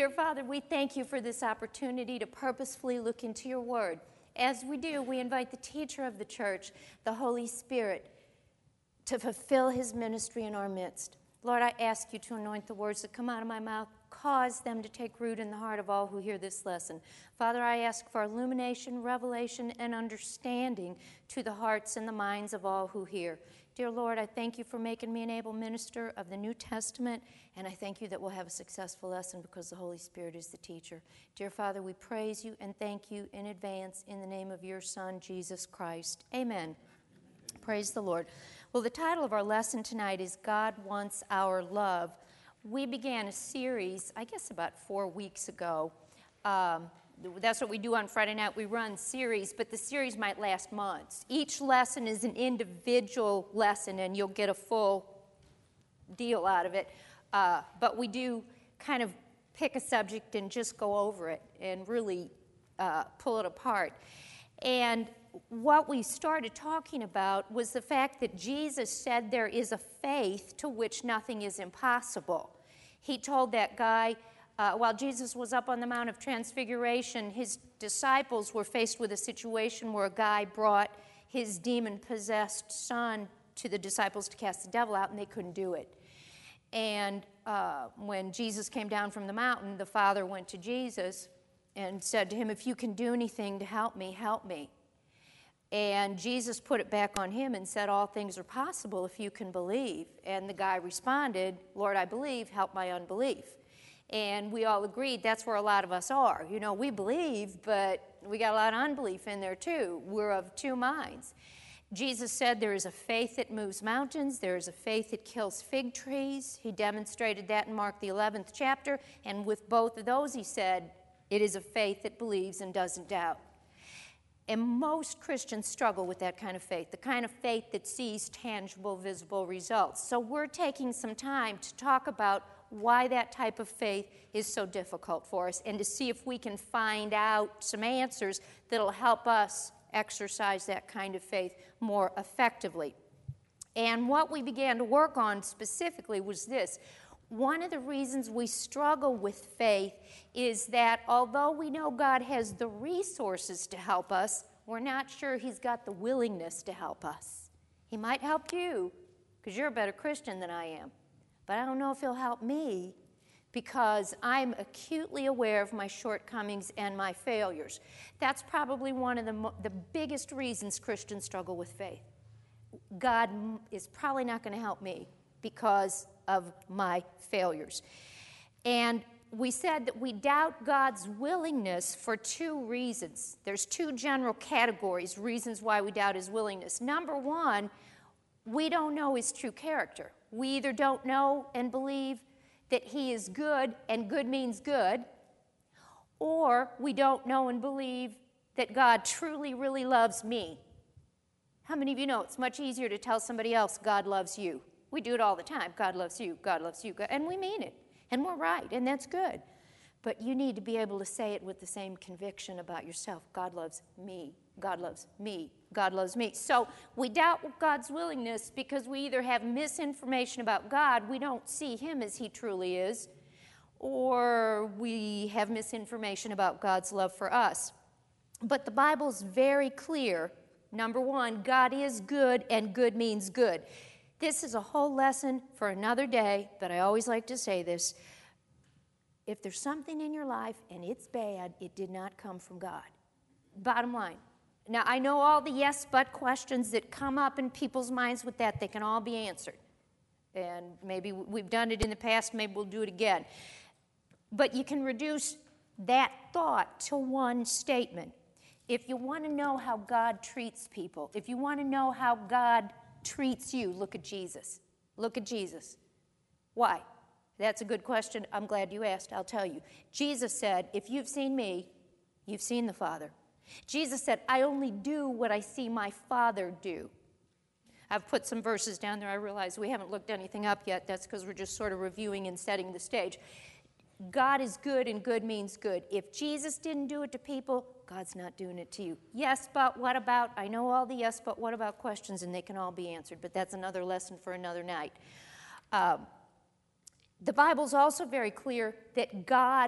Dear Father, we thank you for this opportunity to purposefully look into your word. As we do, we invite the teacher of the church, the Holy Spirit, to fulfill his ministry in our midst. Lord, I ask you to anoint the words that come out of my mouth, cause them to take root in the heart of all who hear this lesson. Father, I ask for illumination, revelation, and understanding to the hearts and the minds of all who hear. Dear Lord, I thank you for making me an able minister of the New Testament, and I thank you that we'll have a successful lesson because the Holy Spirit is the teacher. Dear Father, we praise you and thank you in advance in the name of your Son, Jesus Christ. Amen. Praise the Lord. Well, the title of our lesson tonight is God Wants Our Love. We began a series, I guess about 4 weeks ago. That's what we do on Friday night. We run series, but the series might last months. Each lesson is an individual lesson, and you'll get a full deal out of it. But we do kind of pick a subject and just go over it and really pull it apart. And what we started talking about was the fact that Jesus said there is a faith to which nothing is impossible. He told that guy, while Jesus was up on the Mount of Transfiguration, his disciples were faced with a situation where a guy brought his demon-possessed son to the disciples to cast the devil out, and they couldn't do it. And when Jesus came down from the mountain, the father went to Jesus and said to him, "If you can do anything to help me, help me." And Jesus put it back on him and said, "All things are possible if you can believe." And the guy responded, "Lord, I believe, help my unbelief." And we all agreed that's where a lot of us are. You know, we believe, but we got a lot of unbelief in there too. We're of two minds. Jesus said there is a faith that moves mountains. There is a faith that kills fig trees. He demonstrated that in Mark the 11th chapter. And with both of those, he said, it is a faith that believes and doesn't doubt. And most Christians struggle with that kind of faith, the kind of faith that sees tangible, visible results. So we're taking some time to talk about why that type of faith is so difficult for us and to see if we can find out some answers that'll help us exercise that kind of faith more effectively. And what we began to work on specifically was this. One of the reasons we struggle with faith is that although we know God has the resources to help us, we're not sure he's got the willingness to help us. He might help you because you're a better Christian than I am, but I don't know if he'll help me because I'm acutely aware of my shortcomings and my failures. That's probably one of the biggest reasons Christians struggle with faith. God is probably not going to help me because of my failures. And we said that we doubt God's willingness for two reasons. There's two general categories, reasons why we doubt his willingness. Number one, we don't know his true character. We either don't know and believe that he is good, and good means good, or we don't know and believe that God truly, really loves me. How many of you know it's much easier to tell somebody else God loves you? We do it all the time. God loves you, God loves you, and we mean it, and we're right, and that's good. But you need to be able to say it with the same conviction about yourself. God loves me, God loves me, God loves me. So we doubt God's willingness because we either have misinformation about God, we don't see him as he truly is, or we have misinformation about God's love for us. But the Bible's very clear. Number one, God is good, and good means good. This is a whole lesson for another day, but I always like to say this. If there's something in your life and it's bad, it did not come from God. Bottom line. Now, I know all the yes, but questions that come up in people's minds with that, they can all be answered. And maybe we've done it in the past, maybe we'll do it again. But you can reduce that thought to one statement. If you want to know how God treats people, if you want to know how God treats you, look at Jesus. Look at Jesus. Why? That's a good question. I'm glad you asked. I'll tell you. Jesus said, if you've seen me, you've seen the Father. Jesus said, I only do what I see my Father do. I've put some verses down there. I realize we haven't looked anything up yet. That's because we're just sort of reviewing and setting the stage. God is good, and good means good. If Jesus didn't do it to people, God's not doing it to you. Yes, but what about? I know all the yes, but what about questions, and they can all be answered, but that's another lesson for another night. The Bible's also very clear that God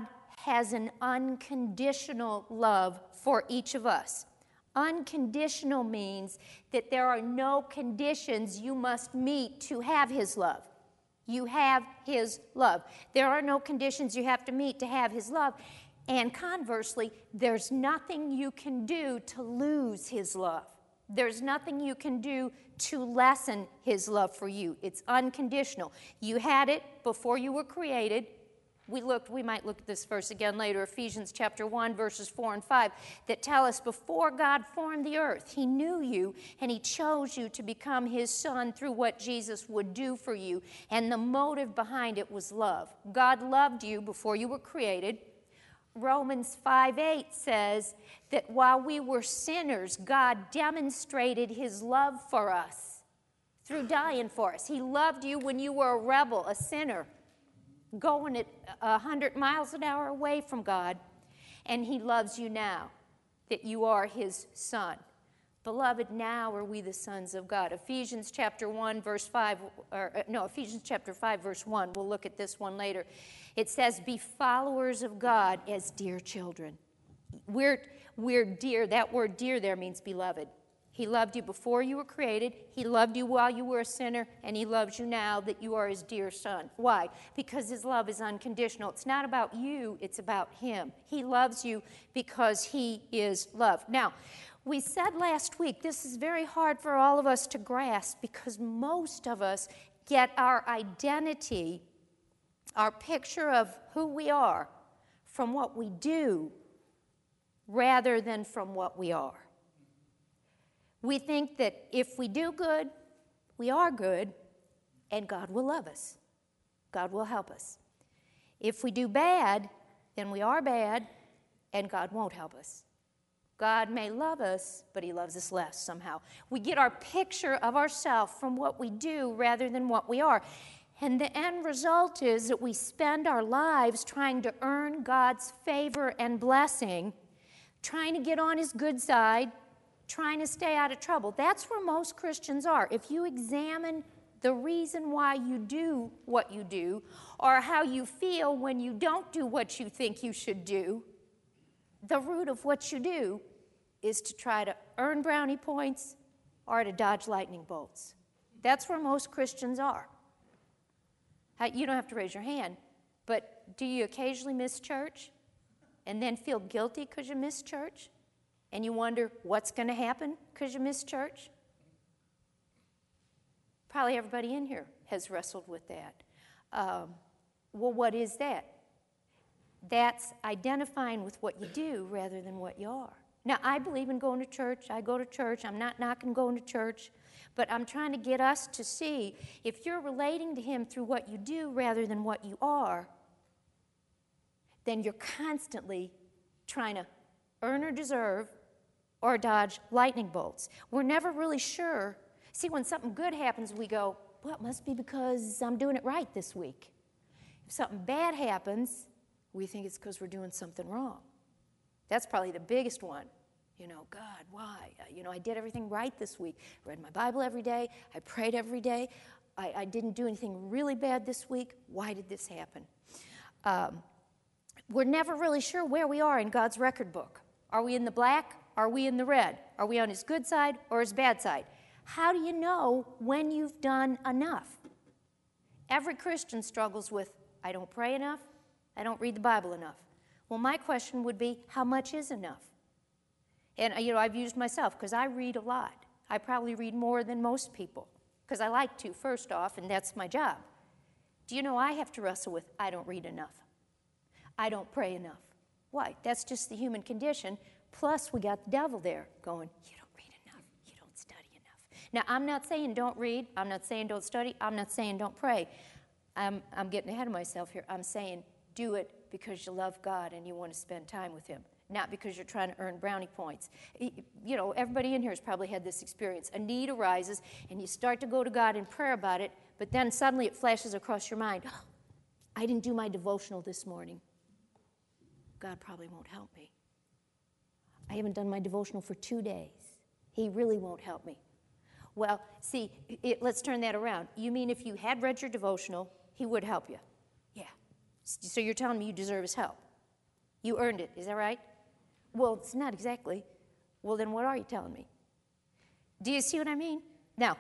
has an unconditional love for each of us. Unconditional means that there are no conditions you must meet to have His love. You have His love. There are no conditions you have to meet to have His love. And conversely, there's nothing you can do to lose His love. There's nothing you can do to lessen His love for you. It's unconditional. You had it before you were created. We might look at this verse again later, Ephesians chapter 1, verses 4 and 5, that tell us before God formed the earth, He knew you and He chose you to become His Son through what Jesus would do for you. And the motive behind it was love. God loved you before you were created. Romans 5:8 says that while we were sinners, God demonstrated His love for us through dying for us. He loved you when you were a rebel, a sinner, going at 100 miles an hour away from God, and He loves you now that you are His son. Beloved, now are we the sons of God. Ephesians chapter 1, verse 5, Ephesians chapter 5, verse 1. We'll look at this one later. It says, be followers of God as dear children. We're dear. That word dear there means beloved. He loved you before you were created. He loved you while you were a sinner, and He loves you now that you are His dear son. Why? Because His love is unconditional. It's not about you, it's about Him. He loves you because He is love. Now, we said last week, this is very hard for all of us to grasp because most of us get our identity, our picture of who we are, from what we do rather than from what we are. We think that if we do good, we are good, and God will love us. God will help us. If we do bad, then we are bad, and God won't help us. God may love us, but He loves us less somehow. We get our picture of ourselves from what we do rather than what we are. And the end result is that we spend our lives trying to earn God's favor and blessing, trying to get on His good side, trying to stay out of trouble. That's where most Christians are. If you examine the reason why you do what you do, or how you feel when you don't do what you think you should do, the root of what you do is to try to earn brownie points or to dodge lightning bolts. That's where most Christians are. You don't have to raise your hand, but do you occasionally miss church and then feel guilty because you missed church? And you wonder what's going to happen because you missed church? Probably everybody in here has wrestled with that. Well, what is that? That's identifying with what you do rather than what you are. Now, I believe in going to church. I go to church. I'm not knocking going to church. But I'm trying to get us to see if you're relating to Him through what you do rather than what you are, then you're constantly trying to earn or deserve or dodge lightning bolts. We're never really sure. See, when something good happens, we go, well, it must be because I'm doing it right this week. If something bad happens, we think it's because we're doing something wrong. That's probably the biggest one. God, why? I did everything right this week. I read my Bible every day. I prayed every day. I didn't do anything really bad this week. Why did this happen? We're never really sure where we are in God's record book. Are we in the black? Are we in the red? Are we on His good side or His bad side? How do you know when you've done enough? Every Christian struggles with, I don't pray enough, I don't read the Bible enough. Well, my question would be, how much is enough? And, I've used myself because I read a lot. I probably read more than most people because I like to, first off, and that's my job. Do you know I have to wrestle with, I don't read enough. I don't pray enough. Why? That's just the human condition. Plus, we got the devil there going, you don't read enough. You don't study enough. Now, I'm not saying don't read. I'm not saying don't study. I'm not saying don't pray. I'm getting ahead of myself here. I'm saying do it because you love God and you want to spend time with Him, not because you're trying to earn brownie points. Everybody in here has probably had this experience. A need arises, and you start to go to God in prayer about it, but then suddenly it flashes across your mind, oh, I didn't do my devotional this morning. God probably won't help me. I haven't done my devotional for 2 days. He really won't help me. Well, see, let's turn that around. You mean if you had read your devotional, He would help you? Yeah. So you're telling me you deserve His help? You earned it. Is that right? Well, it's not exactly. Well, then what are you telling me? Do you see what I mean? Now,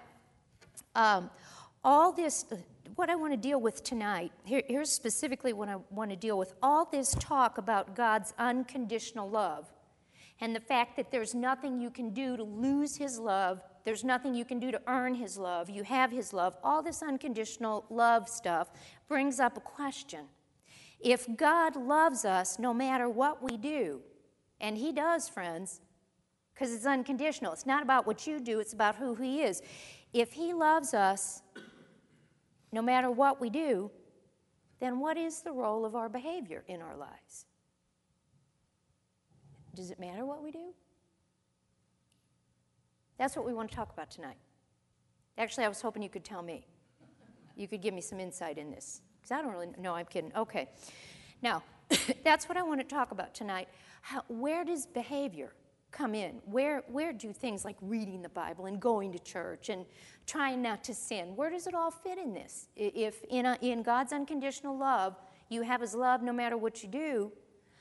all this, what I want to deal with tonight, here's specifically what I want to deal with. All this talk about God's unconditional love and the fact that there's nothing you can do to lose His love, there's nothing you can do to earn His love, you have His love, all this unconditional love stuff brings up a question. If God loves us no matter what we do, and He does, friends, because it's unconditional. It's not about what you do, it's about who He is. If He loves us no matter what we do, then what is the role of our behavior in our lives? Does it matter what we do? That's what we want to talk about tonight. Actually, I was hoping you could tell me. You could give me some insight in this. Because I don't really know. I'm kidding. Okay. Now, that's what I want to talk about tonight. Where does behavior come in? Where do things like reading the Bible and going to church and trying not to sin, where does it all fit in this? If in God's unconditional love, you have His love no matter what you do,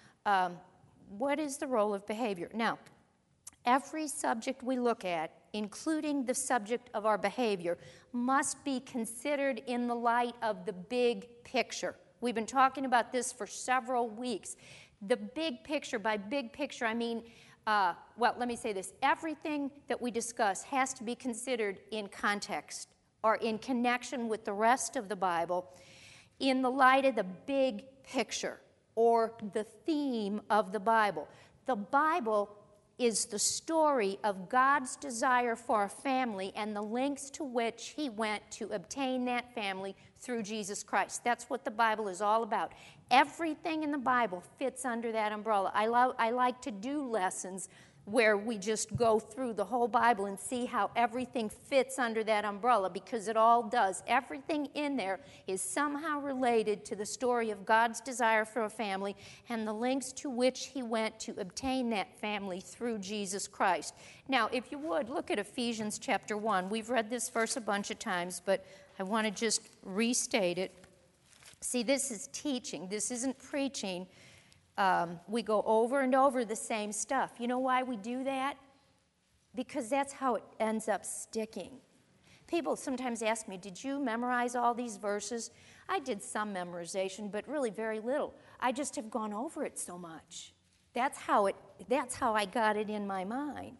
what is the role of behavior? Now, every subject we look at, including the subject of our behavior, must be considered in the light of the big picture. We've been talking about this for several weeks. The big picture, by big picture, I mean, let me say this. Everything that we discuss has to be considered in context or in connection with the rest of the Bible in the light of the big picture or the theme of the Bible. The Bible is the story of God's desire for a family and the lengths to which He went to obtain that family through Jesus Christ. That's what the Bible is all about. Everything in the Bible fits under that umbrella. I like to do lessons where we just go through the whole Bible and see how everything fits under that umbrella, because it all does. Everything in there is somehow related to the story of God's desire for a family and the lengths to which He went to obtain that family through Jesus Christ. Now, if you would, look at Ephesians chapter 1. We've read this verse a bunch of times, but I want to just restate it. See, this is teaching. This isn't preaching. We go over and over the same stuff. You know why we do that? Because that's how it ends up sticking. People sometimes ask me, did you memorize all these verses? I did some memorization, but really very little. I just have gone over it so much. That's how I got it in my mind.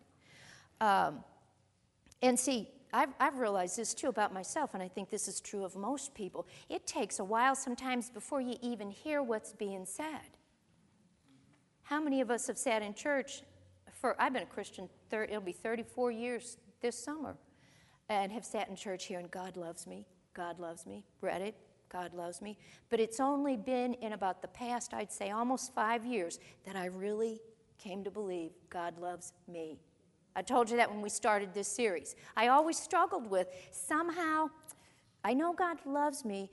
And see, I've realized this too about myself, and I think this is true of most people. It takes a while sometimes before you even hear what's being said. How many of us have sat in church I've been a Christian, it'll be 34 years this summer, and have sat in church here, and God loves me, read it, God loves me. But it's only been in about the past, I'd say almost 5 years, that I really came to believe God loves me. I told you that when we started this series. I always struggled with, somehow, I know God loves me,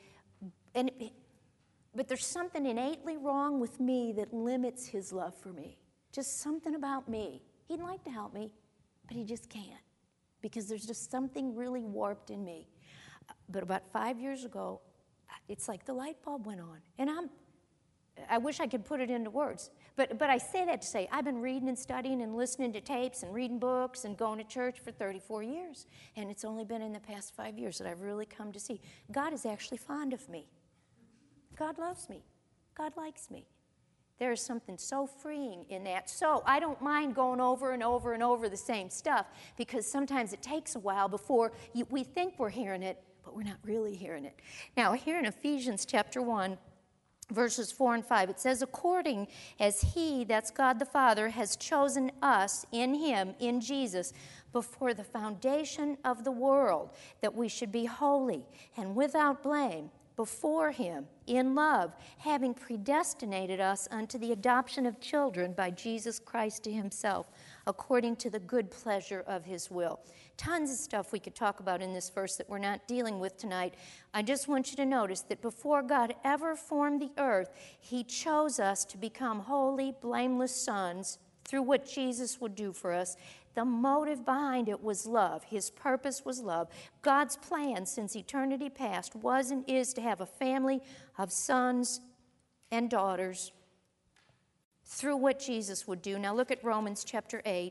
but there's something innately wrong with me that limits His love for me. Just something about me. He'd like to help me, but He just can't, because there's just something really warped in me. But about 5 years ago, it's like the light bulb went on. And I wish I could put it into words. But I say that to say, I've been reading and studying and listening to tapes and reading books and going to church for 34 years. And it's only been in the past 5 years that I've really come to see God is actually fond of me. God loves me. God likes me. There is something so freeing in that. So I don't mind going over and over and over the same stuff, because sometimes it takes a while before we think we're hearing it, but we're not really hearing it. Now, here in Ephesians chapter 1, verses 4 and 5, it says, according as He, that's God the Father, has chosen us in Him, in Jesus, before the foundation of the world, that we should be holy and without blame before Him in love, having predestinated us unto the adoption of children by Jesus Christ to Himself, according to the good pleasure of His will. Tons of stuff we could talk about in this verse that we're not dealing with tonight. I just want you to notice that before God ever formed the earth, He chose us to become holy, blameless sons through what Jesus would do for us. The motive behind it was love. His purpose was love. God's plan since eternity past was and is to have a family of sons and daughters through what Jesus would do. Now look at Romans chapter 8.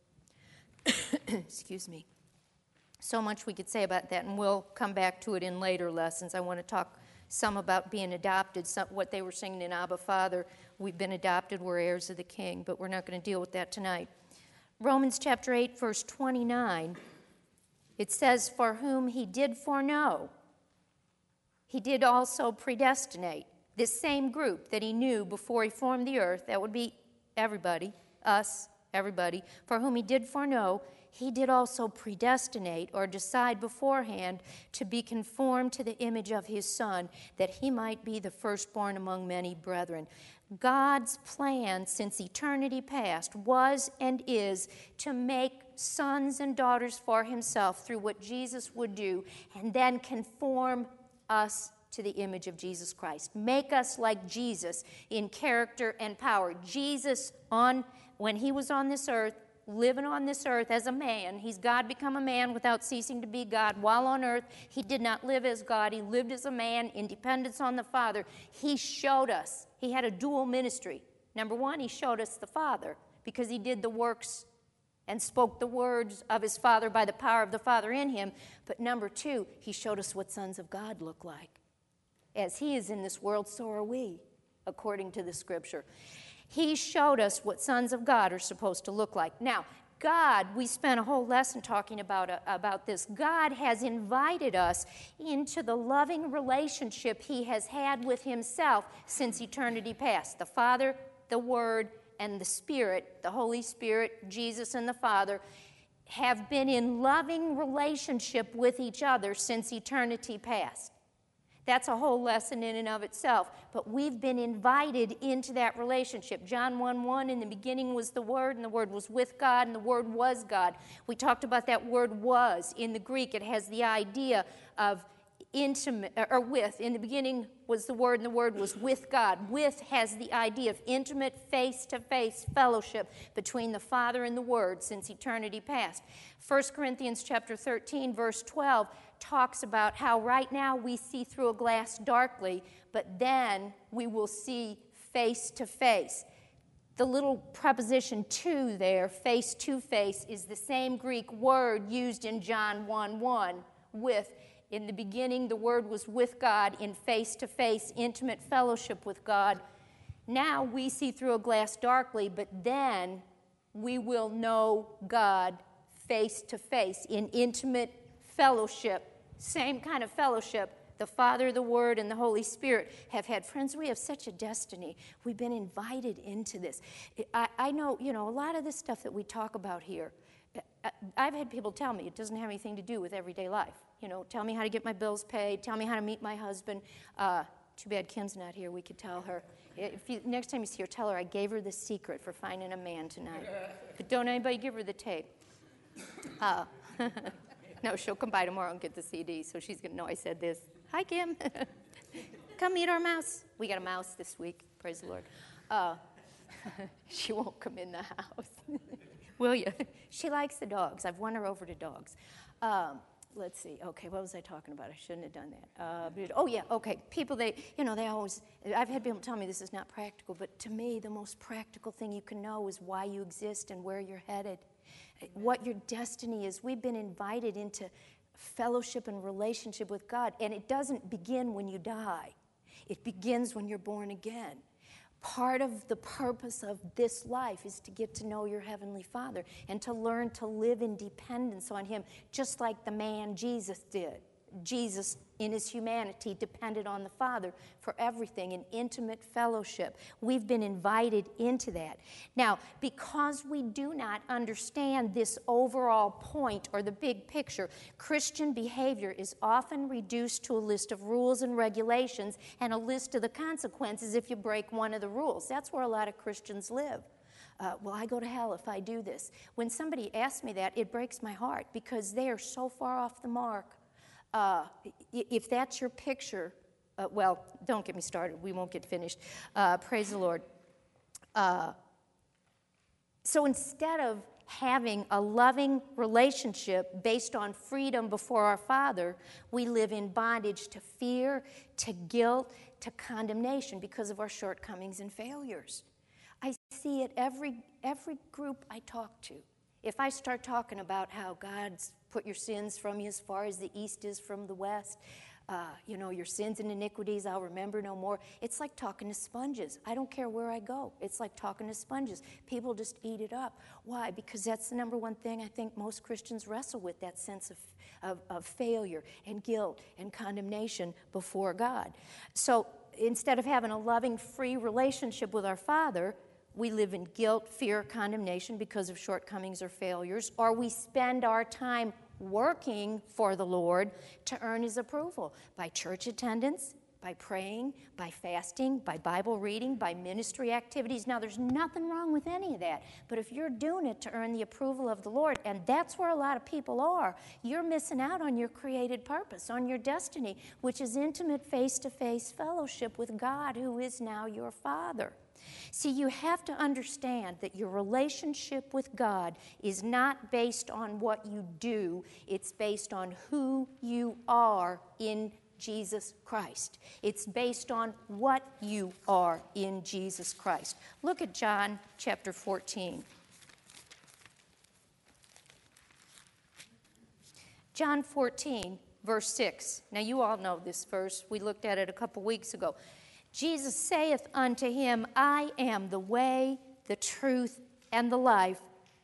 Excuse me. So much we could say about that, and we'll come back to it in later lessons. I want to talk some about being adopted, what they were singing in Abba, Father. We've been adopted, we're heirs of the King, but we're not going to deal with that tonight. Romans chapter 8, verse 29, it says, for whom he did foreknow, he did also predestinate. This same group that he knew before he formed the earth, that would be everybody, us, everybody, for whom he did foreknow, he did also predestinate or decide beforehand to be conformed to the image of his Son, that he might be the firstborn among many brethren. God's plan since eternity past was and is to make sons and daughters for himself through what Jesus would do, and then conform us to the image of Jesus Christ. Make us like Jesus in character and power. Jesus, when he was on this earth, living on this earth as a man, he's God become a man without ceasing to be God. While on earth, he did not live as God. He lived as a man in dependence on the Father. He showed us. He had a dual ministry. Number one, he showed us the Father because he did the works and spoke the words of his Father by the power of the Father in him. But number two, he showed us what sons of God look like. As he is in this world, so are we, according to the Scripture. He showed us what sons of God are supposed to look like. Now, God, we spent a whole lesson talking about this. God has invited us into the loving relationship he has had with himself since eternity past. The Father, the Word, and the Spirit, the Holy Spirit, Jesus and the Father, have been in loving relationship with each other since eternity past. That's a whole lesson in and of itself. But we've been invited into that relationship. John 1:1, in the beginning was the Word, and the Word was with God, and the Word was God. We talked about that word was. In the Greek, it has the idea of intimate, or with. In the beginning was the Word, and the Word was with God. With has the idea of intimate, face-to-face fellowship between the Father and the Word since eternity past. 1 Corinthians chapter 13, verse 12, talks about how right now we see through a glass darkly, but then we will see face to face. The little preposition to there, face to face, is the same Greek word used in John 1:1, with. In the beginning, the Word was with God in face to face, intimate fellowship with God. Now we see through a glass darkly, but then we will know God face to face in intimate fellowship, same kind of fellowship the Father, the Word, and the Holy Spirit have had. Friends, we have such a destiny. We've been invited into this. I know, a lot of this stuff that we talk about here, I've had people tell me it doesn't have anything to do with everyday life. Tell me how to get my bills paid, tell me how to meet my husband. Too bad Kim's not here. We could tell her. Next time you see her, tell her I gave her the secret for finding a man tonight. But don't anybody give her the tape. No, she'll come by tomorrow and get the CD, so she's going to know I said this. Hi, Kim. Come meet our mouse. We got a mouse this week. Praise the Lord. She won't come in the house. Will you? She likes the dogs. I've won her over to dogs. Let's see. Okay, what was I talking about? I shouldn't have done that. Okay. People, they always, I've had people tell me this is not practical, but to me, the most practical thing you can know is why you exist and where you're headed, what your destiny is. We've been invited into fellowship and relationship with God, and it doesn't begin when you die. It begins when you're born again. Part of the purpose of this life is to get to know your Heavenly Father and to learn to live in dependence on Him, just like the man Jesus did. Jesus, in his humanity, depended on the Father for everything, in intimate fellowship. We've been invited into that. Now, because we do not understand this overall point or the big picture, Christian behavior is often reduced to a list of rules and regulations and a list of the consequences if you break one of the rules. That's where a lot of Christians live. Well, I go to hell if I do this. When somebody asks me that, it breaks my heart because they are so far off the mark. If that's your picture, well, don't get me started. We won't get finished. Praise the Lord. So instead of having a loving relationship based on freedom before our Father, we live in bondage to fear, to guilt, to condemnation because of our shortcomings and failures. I see it every group I talk to. If I start talking about how God's put your sins from you as far as the east is from the west, your sins and iniquities I'll remember no more. It's like talking to sponges. I don't care where I go. It's like talking to sponges. People just eat it up. Why? Because that's the number one thing I think most Christians wrestle with, that sense of failure and guilt and condemnation before God. So instead of having a loving, free relationship with our Father, we live in guilt, fear, condemnation because of shortcomings or failures, or we spend our time working for the Lord to earn His approval by church attendance, by praying, by fasting, by Bible reading, by ministry activities. Now, there's nothing wrong with any of that, but if you're doing it to earn the approval of the Lord, and that's where a lot of people are, you're missing out on your created purpose, on your destiny, which is intimate face-to-face fellowship with God, who is now your Father. See, you have to understand that your relationship with God is not based on what you do. It's based on who you are in Jesus Christ. It's based on what you are in Jesus Christ. Look at John chapter 14. John 14, verse 6. Now, you all know this verse. We looked at it a couple weeks ago. Jesus saith unto him, I am the way, the truth, and the life.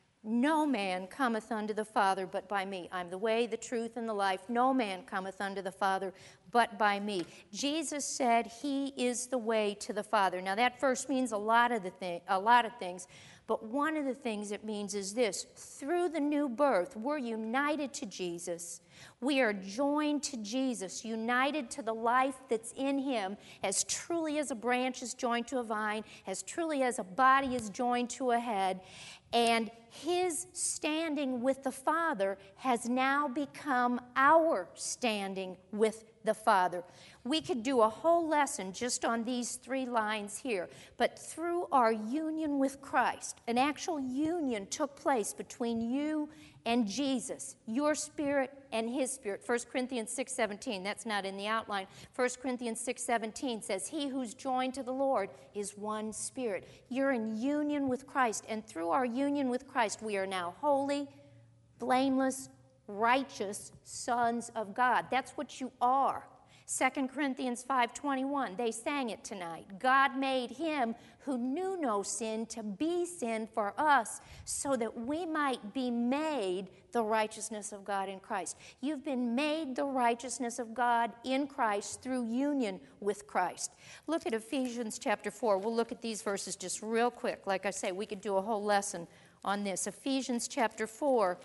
No man cometh unto the Father but by me. I'm the way, the truth, and the life. No man cometh unto the Father but by me. Jesus said He is the way to the Father. Now that verse means a lot of things, but one of the things it means is this: through the new birth, we're united to Jesus. We are joined to Jesus, united to the life that's in Him, as truly as a branch is joined to a vine, as truly as a body is joined to a head. And His standing with the Father has now become our standing with the Father. We could do a whole lesson just on these 3 lines here, but through our union with Christ, an actual union took place between you and Jesus, your spirit and His spirit. 1 Corinthians 6:17, that's not in the outline. 1 Corinthians 6:17 says, He who's joined to the Lord is one spirit. You're in union with Christ, and through our union with Christ, we are now holy, blameless, righteous sons of God. That's what you are. 2 Corinthians 5:21, they sang it tonight. God made Him who knew no sin to be sin for us, so that we might be made the righteousness of God in Christ. You've been made the righteousness of God in Christ through union with Christ. Look at Ephesians chapter 4. We'll look at these verses just real quick. Like I say, we could do a whole lesson on this. Ephesians chapter 4,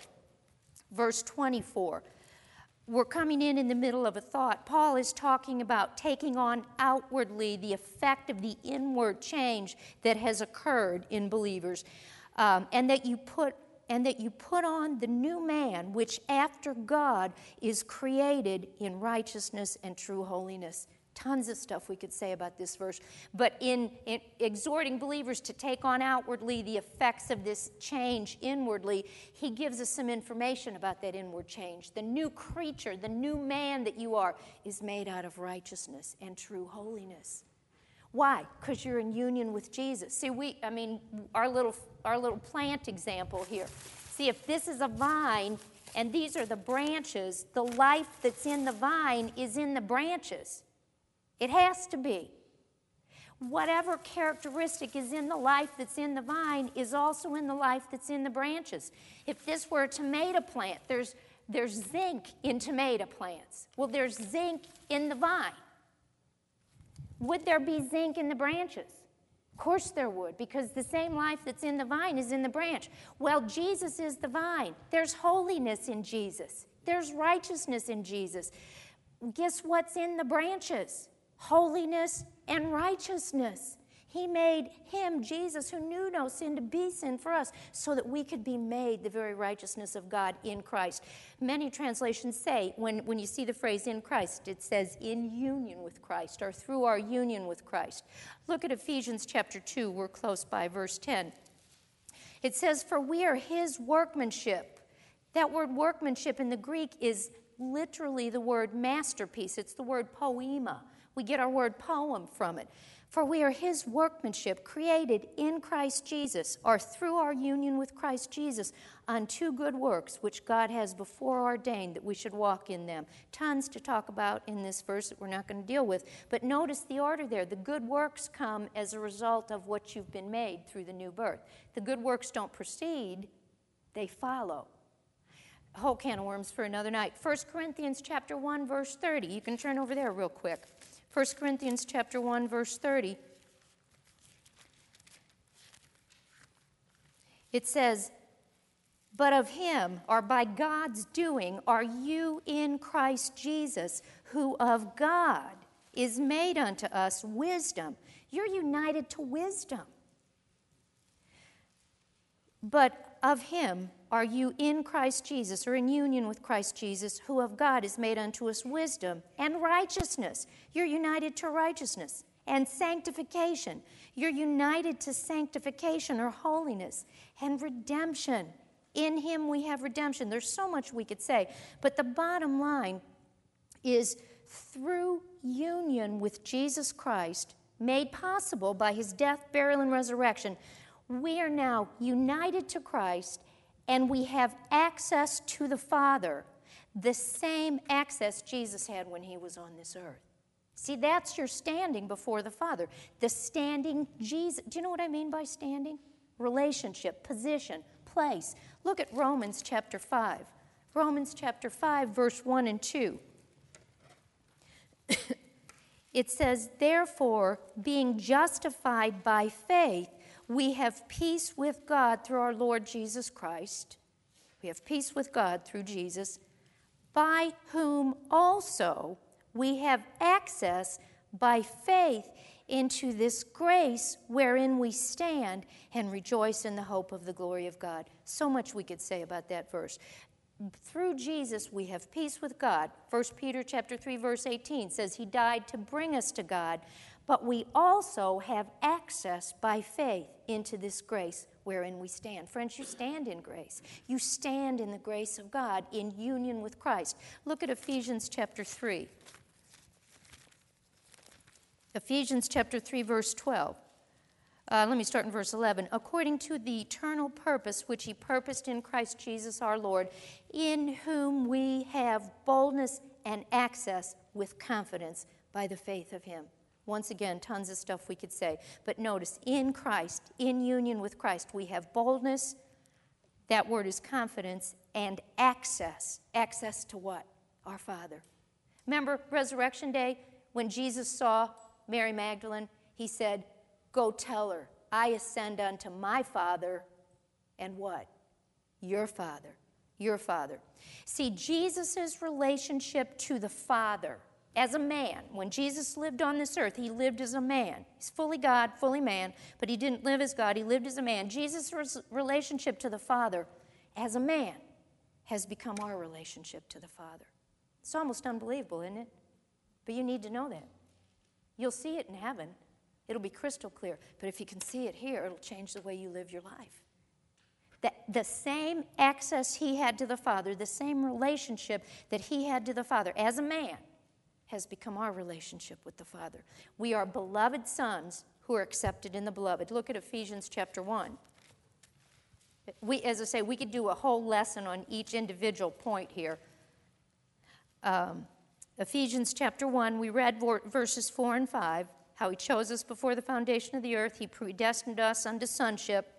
verse 24. We're coming in the middle of a thought. Paul is talking about taking on outwardly the effect of the inward change that has occurred in believers, and that you put on the new man, which after God is created in righteousness and true holiness. Tons of stuff we could say about this verse. But in exhorting believers to take on outwardly the effects of this change inwardly, he gives us some information about that inward change. The new creature, the new man that you are, is made out of righteousness and true holiness. Why? Because you're in union with Jesus. See, our little plant example here. See, if this is a vine and these are the branches, the life that's in the vine is in the branches. It has to be. Whatever characteristic is in the life that's in the vine is also in the life that's in the branches. If this were a tomato plant, there's zinc in tomato plants. Well, there's zinc in the vine. Would there be zinc in the branches? Of course there would, because the same life that's in the vine is in the branch. Well, Jesus is the vine. There's holiness in Jesus. There's righteousness in Jesus. Guess what's in the branches? Holiness and righteousness. He made Him, Jesus, who knew no sin, to be sin for us, so that we could be made the very righteousness of God in Christ. Many translations say, when you see the phrase in Christ, it says in union with Christ, or through our union with Christ. Look at Ephesians chapter 2. We're close by, verse 10. It says, for we are His workmanship. That word workmanship in the Greek is literally the word masterpiece. It's the word poema. We get our word poem from it. For we are his workmanship, created in Christ Jesus, or through our union with Christ Jesus, unto good works, which God has before ordained that we should walk in them. Tons to talk about in this verse that we're not going to deal with. But notice the order there. The good works come as a result of what you've been made through the new birth. The good works don't precede, they follow. A whole can of worms for another night. 1 Corinthians chapter 1, verse 30. You can turn over there real quick. 1 Corinthians chapter 1, verse 30. It says, but of him, or by God's doing, are you in Christ Jesus, who of God is made unto us wisdom. You're united to wisdom. But of him are you in Christ Jesus, or in union with Christ Jesus, who of God is made unto us wisdom and righteousness. You're united to righteousness. And sanctification. You're united to sanctification or holiness. And redemption. In him we have redemption. There's so much we could say. But the bottom line is through union with Jesus Christ, made possible by his death, burial, and resurrection, we are now united to Christ, and we have access to the Father, the same access Jesus had when he was on this earth. See, that's your standing before the Father. The standing Jesus. Do you know what I mean by standing? Relationship, position, place. Look at Romans chapter 5. Romans chapter 5, verse 1 and 2. It says, therefore, being justified by faith, we have peace with God through our Lord Jesus Christ. We have peace with God through Jesus, by whom also we have access by faith into this grace wherein we stand and rejoice in the hope of the glory of God. So much we could say about that verse. Through Jesus we have peace with God. 1 Peter chapter 3 verse 18 says he died to bring us to God, but we also have access by faith into this grace wherein we stand. Friends, you stand in grace. You stand in the grace of God in union with Christ. Look at Ephesians chapter 3. Ephesians chapter 3 verse 12. Let me start in verse 11. According to the eternal purpose which he purposed in Christ Jesus our Lord, in whom we have boldness and access with confidence by the faith of him. Once again, tons of stuff we could say. But notice, in Christ, in union with Christ, we have boldness, that word is confidence, and access. Access to what? Our Father. Remember Resurrection Day when Jesus saw Mary Magdalene? He said, go tell her, I ascend unto my Father, and what? Your Father. Your Father. See, Jesus' relationship to the Father as a man, when Jesus lived on this earth, he lived as a man. He's fully God, fully man, but he didn't live as God, he lived as a man. Jesus' relationship to the Father as a man has become our relationship to the Father. It's almost unbelievable, isn't it? But you need to know that. You'll see it in heaven. It'll be crystal clear. But if you can see it here, it'll change the way you live your life. The same access he had to the Father, the same relationship that he had to the Father as a man, has become our relationship with the Father. We are beloved sons who are accepted in the beloved. Look at Ephesians chapter 1. As I say, we could do a whole lesson on each individual point here. Ephesians chapter 1, we read verses 4 and 5, how he chose us before the foundation of the earth. He predestined us unto sonship.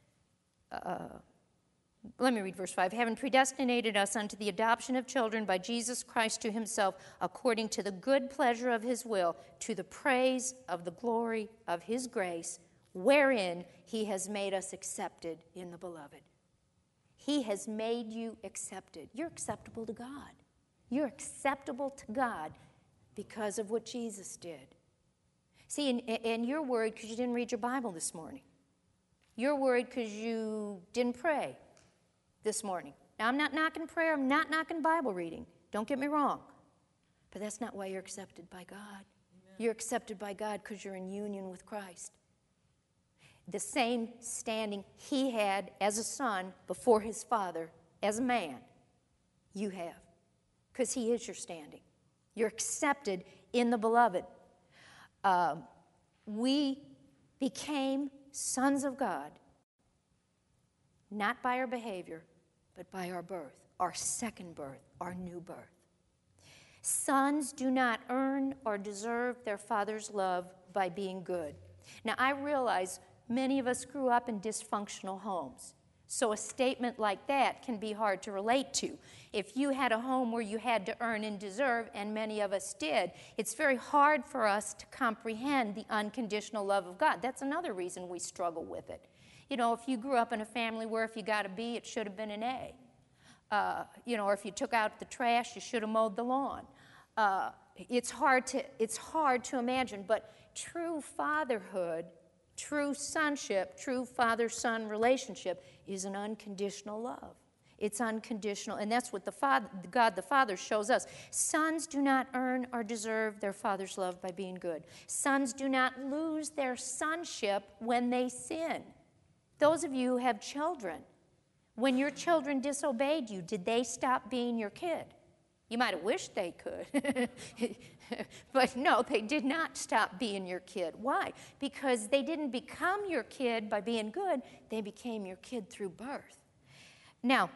Let me read verse 5. Having predestinated us unto the adoption of children by Jesus Christ to himself, according to the good pleasure of his will, to the praise of the glory of his grace, wherein he has made us accepted in the beloved. He has made you accepted. You're acceptable to God. You're acceptable to God because of what Jesus did. See, and you're worried because you didn't read your Bible this morning. You're worried because you didn't pray this morning. Now, I'm not knocking prayer. I'm not knocking Bible reading. Don't get me wrong. But that's not why you're accepted by God. Amen. You're accepted by God because you're in union with Christ. The same standing he had as a son before his Father, as a man, you have. Because he is your standing. You're accepted in the beloved. We became sons of God, not by our behavior, but by our birth, our second birth, our new birth. Sons do not earn or deserve their father's love by being good. Now, I realize many of us grew up in dysfunctional homes, so a statement like that can be hard to relate to. If you had a home where you had to earn and deserve, and many of us did, it's very hard for us to comprehend the unconditional love of God. That's another reason we struggle with it. You know, if you grew up in a family where if you got a B, it should have been an A. Or if you took out the trash, you should have mowed the lawn. It's hard to imagine, but true fatherhood, true sonship, true father-son relationship is an unconditional love. It's unconditional, and that's what God the Father shows us. Sons do not earn or deserve their father's love by being good. Sons do not lose their sonship when they sin. Those of you who have children, when your children disobeyed you, did they stop being your kid? You might have wished they could. But no, they did not stop being your kid. Why? Because they didn't become your kid by being good. They became your kid through birth. Now,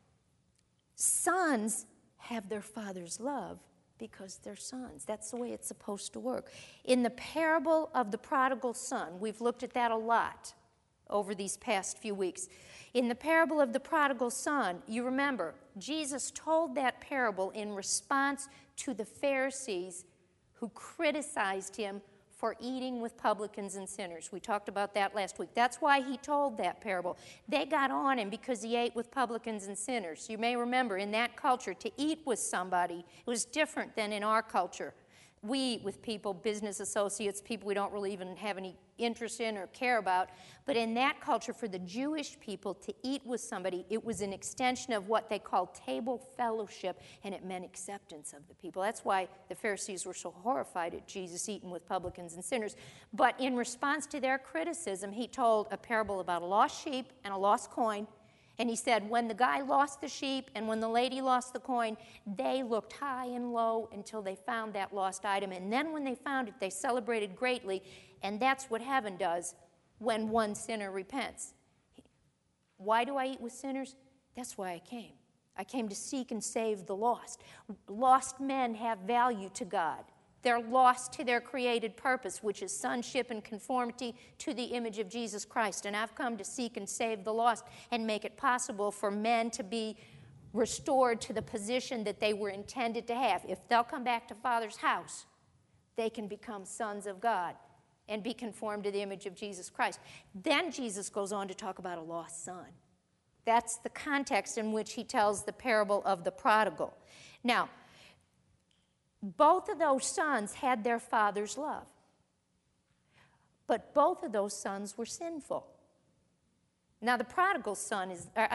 sons have their father's love because they're sons. That's the way it's supposed to work. In the parable of the prodigal son, we've looked at that a lot over these past few weeks. In the parable of the prodigal son, you remember, Jesus told that parable in response to the Pharisees who criticized him for eating with publicans and sinners. We talked about that last week. That's why he told that parable. They got on him because he ate with publicans and sinners. You may remember, in that culture, to eat with somebody was different than in our culture. We eat with people, business associates, people we don't really even have any interest in or care about. But in that culture, for the Jewish people, to eat with somebody, it was an extension of what they called table fellowship, and it meant acceptance of the people. That's why the Pharisees were so horrified at Jesus eating with publicans and sinners. But in response to their criticism, he told a parable about a lost sheep and a lost coin. And he said, when the guy lost the sheep and when the lady lost the coin, they looked high and low until they found that lost item. And then when they found it, they celebrated greatly. And that's what heaven does when one sinner repents. Why do I eat with sinners? That's why I came. I came to seek and save the lost. Lost men have value to God. They're lost to their created purpose, which is sonship and conformity to the image of Jesus Christ. And I've come to seek and save the lost and make it possible for men to be restored to the position that they were intended to have. If they'll come back to Father's house, they can become sons of God and be conformed to the image of Jesus Christ. Then Jesus goes on to talk about a lost son. That's the context in which he tells the parable of the prodigal. Now, both of those sons had their father's love. But both of those sons were sinful. Now, the prodigal sin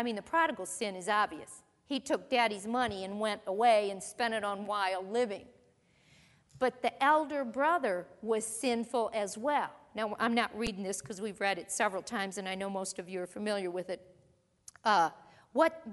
is obvious. He took daddy's money and went away and spent it on wild living. But the elder brother was sinful as well. Now, I'm not reading this because we've read it several times, and I know most of you are familiar with it. What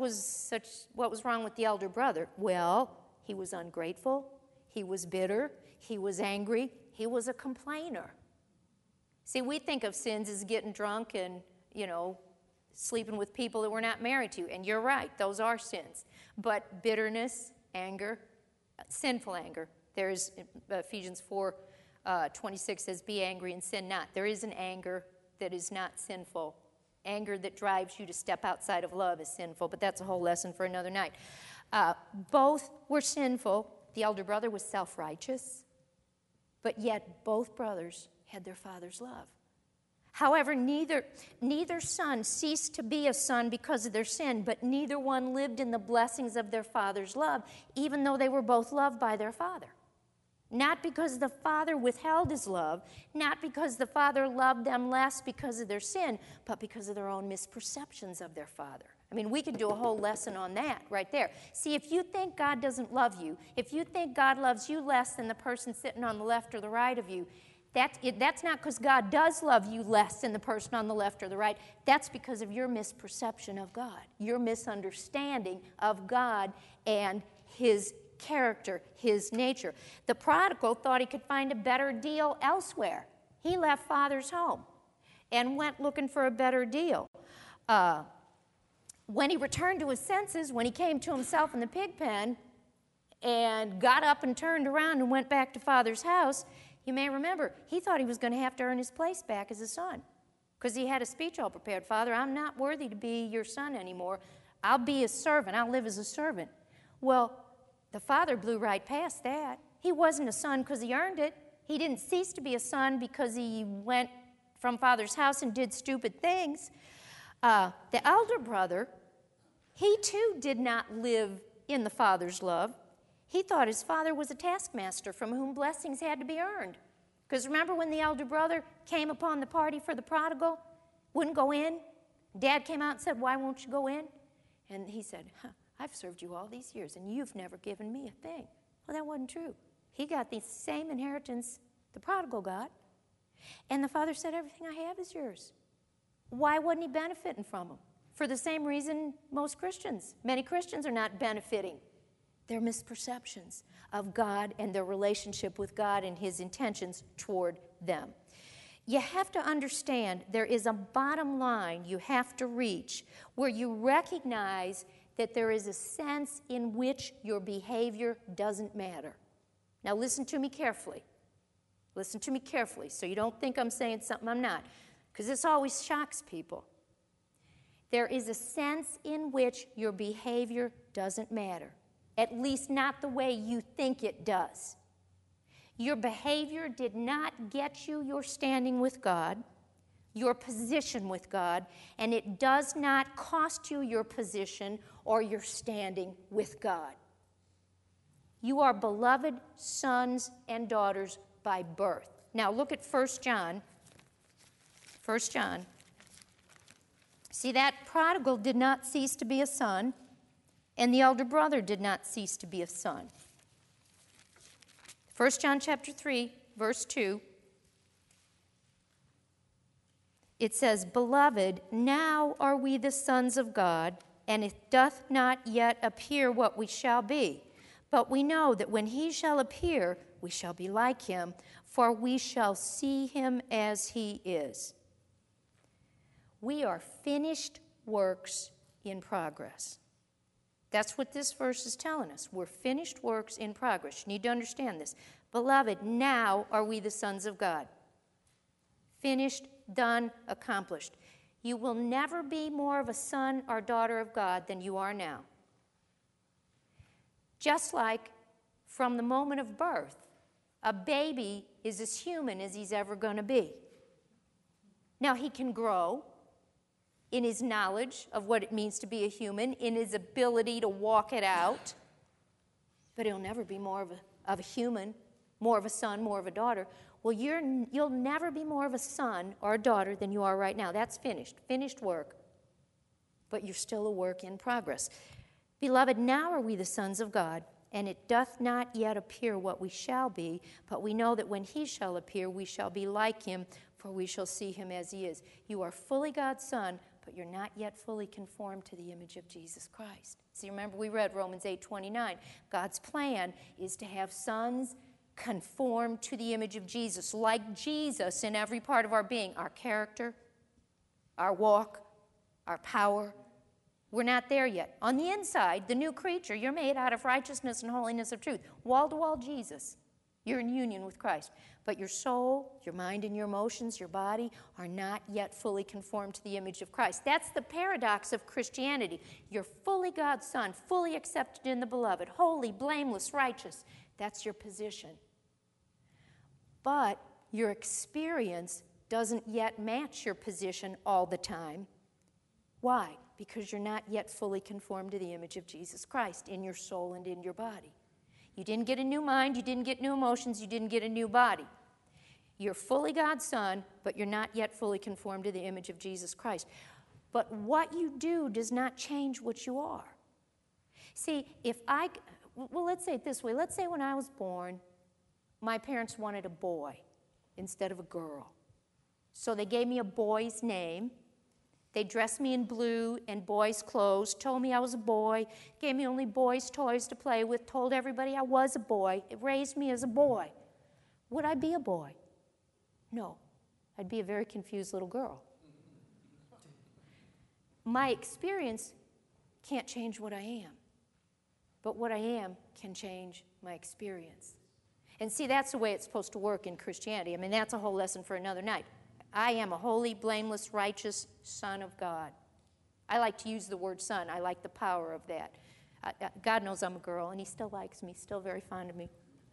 was wrong with the elder brother? Well, he was ungrateful, he was bitter, he was angry, he was a complainer. See, we think of sins as getting drunk and, sleeping with people that we're not married to. And you're right, those are sins. But bitterness, anger, sinful anger. There's Ephesians 4:26 says, be angry and sin not. There is an anger that is not sinful. Anger that drives you to step outside of love is sinful, but that's a whole lesson for another night. Both were sinful. The elder brother was self-righteous, but yet both brothers had their father's love. However, neither son ceased to be a son because of their sin, but neither one lived in the blessings of their father's love, even though they were both loved by their father. Not because the father withheld his love, not because the father loved them less because of their sin, but because of their own misperceptions of their father. I mean, we could do a whole lesson on that right there. See, if you think God doesn't love you, if you think God loves you less than the person sitting on the left or the right of you, that's not because God does love you less than the person on the left or the right. That's because of your misperception of God, your misunderstanding of God and his character, his nature. The prodigal thought he could find a better deal elsewhere. He left Father's home and went looking for a better deal. When he returned to his senses, when he came to himself in the pig pen and got up and turned around and went back to Father's house, you may remember, he thought he was going to have to earn his place back as a son because he had a speech all prepared. Father, I'm not worthy to be your son anymore. I'll be a servant. I'll live as a servant. Well, the father blew right past that. He wasn't a son because he earned it. He didn't cease to be a son because he went from Father's house and did stupid things. The elder brother, he too did not live in the Father's love. He thought his father was a taskmaster from whom blessings had to be earned. Because remember when the elder brother came upon the party for the prodigal, wouldn't go in? Dad came out and said, why won't you go in? And he said, I've served you all these years, and you've never given me a thing. Well, that wasn't true. He got the same inheritance the prodigal got. And the father said, everything I have is yours. Why wasn't he benefiting from them? For the same reason many Christians are not benefiting. Their misperceptions of God and their relationship with God and his intentions toward them. You have to understand there is a bottom line you have to reach where you recognize that there is a sense in which your behavior doesn't matter. Now listen to me carefully. Listen to me carefully so you don't think I'm saying something I'm not, because this always shocks people. There is a sense in which your behavior doesn't matter, at least not the way you think it does. Your behavior did not get you your standing with God, your position with God, and it does not cost you your position or your standing with God. You are beloved sons and daughters by birth. Now look at 1 John. 1 John. See, that prodigal did not cease to be a son, and the elder brother did not cease to be a son. 1 John chapter 3, verse 2, it says, Beloved, now are we the sons of God, and it doth not yet appear what we shall be. But we know that when he shall appear, we shall be like him, for we shall see him as he is. We are finished works in progress. That's what this verse is telling us. We're finished works in progress. You need to understand this. Beloved, now are we the sons of God. Finished, done, accomplished. You will never be more of a son or daughter of God than you are now. Just like from the moment of birth, a baby is as human as he's ever going to be. Now, he can grow in his knowledge of what it means to be a human, in his ability to walk it out, but he'll never be more of a human, more of a son, more of a daughter. Well, you'll never be more of a son or a daughter than you are right now. That's finished work, but you're still a work in progress. Beloved, now are we the sons of God, and it doth not yet appear what we shall be, but we know that when he shall appear, we shall be like him, for we shall see him as he is. You are fully God's son, but you're not yet fully conformed to the image of Jesus Christ. See, remember we read Romans 8:29. God's plan is to have sons conform to the image of Jesus, like Jesus in every part of our being, our character, our walk, our power. We're not there yet. On the inside, the new creature, you're made out of righteousness and holiness of truth. Wall to wall Jesus. You're in union with Christ. But your soul, your mind, and your emotions, your body, are not yet fully conformed to the image of Christ. That's the paradox of Christianity. You're fully God's son, fully accepted in the beloved, holy, blameless, righteous. That's your position. But your experience doesn't yet match your position all the time. Why? Because you're not yet fully conformed to the image of Jesus Christ in your soul and in your body. You didn't get a new mind, you didn't get new emotions, you didn't get a new body. You're fully God's son, but you're not yet fully conformed to the image of Jesus Christ. But what you do does not change what you are. See, let's say it this way. Let's say when I was born, my parents wanted a boy instead of a girl. So they gave me a boy's name. They dressed me in blue and boys' clothes, told me I was a boy, gave me only boys' toys to play with, told everybody I was a boy, it raised me as a boy. Would I be a boy? No. I'd be a very confused little girl. My experience can't change what I am, but what I am can change my experience. And see, that's the way it's supposed to work in Christianity. I mean, that's a whole lesson for another night. I am a holy, blameless, righteous son of God. I like to use the word son. I like the power of that. God knows I'm a girl, and he still likes me, still very fond of me.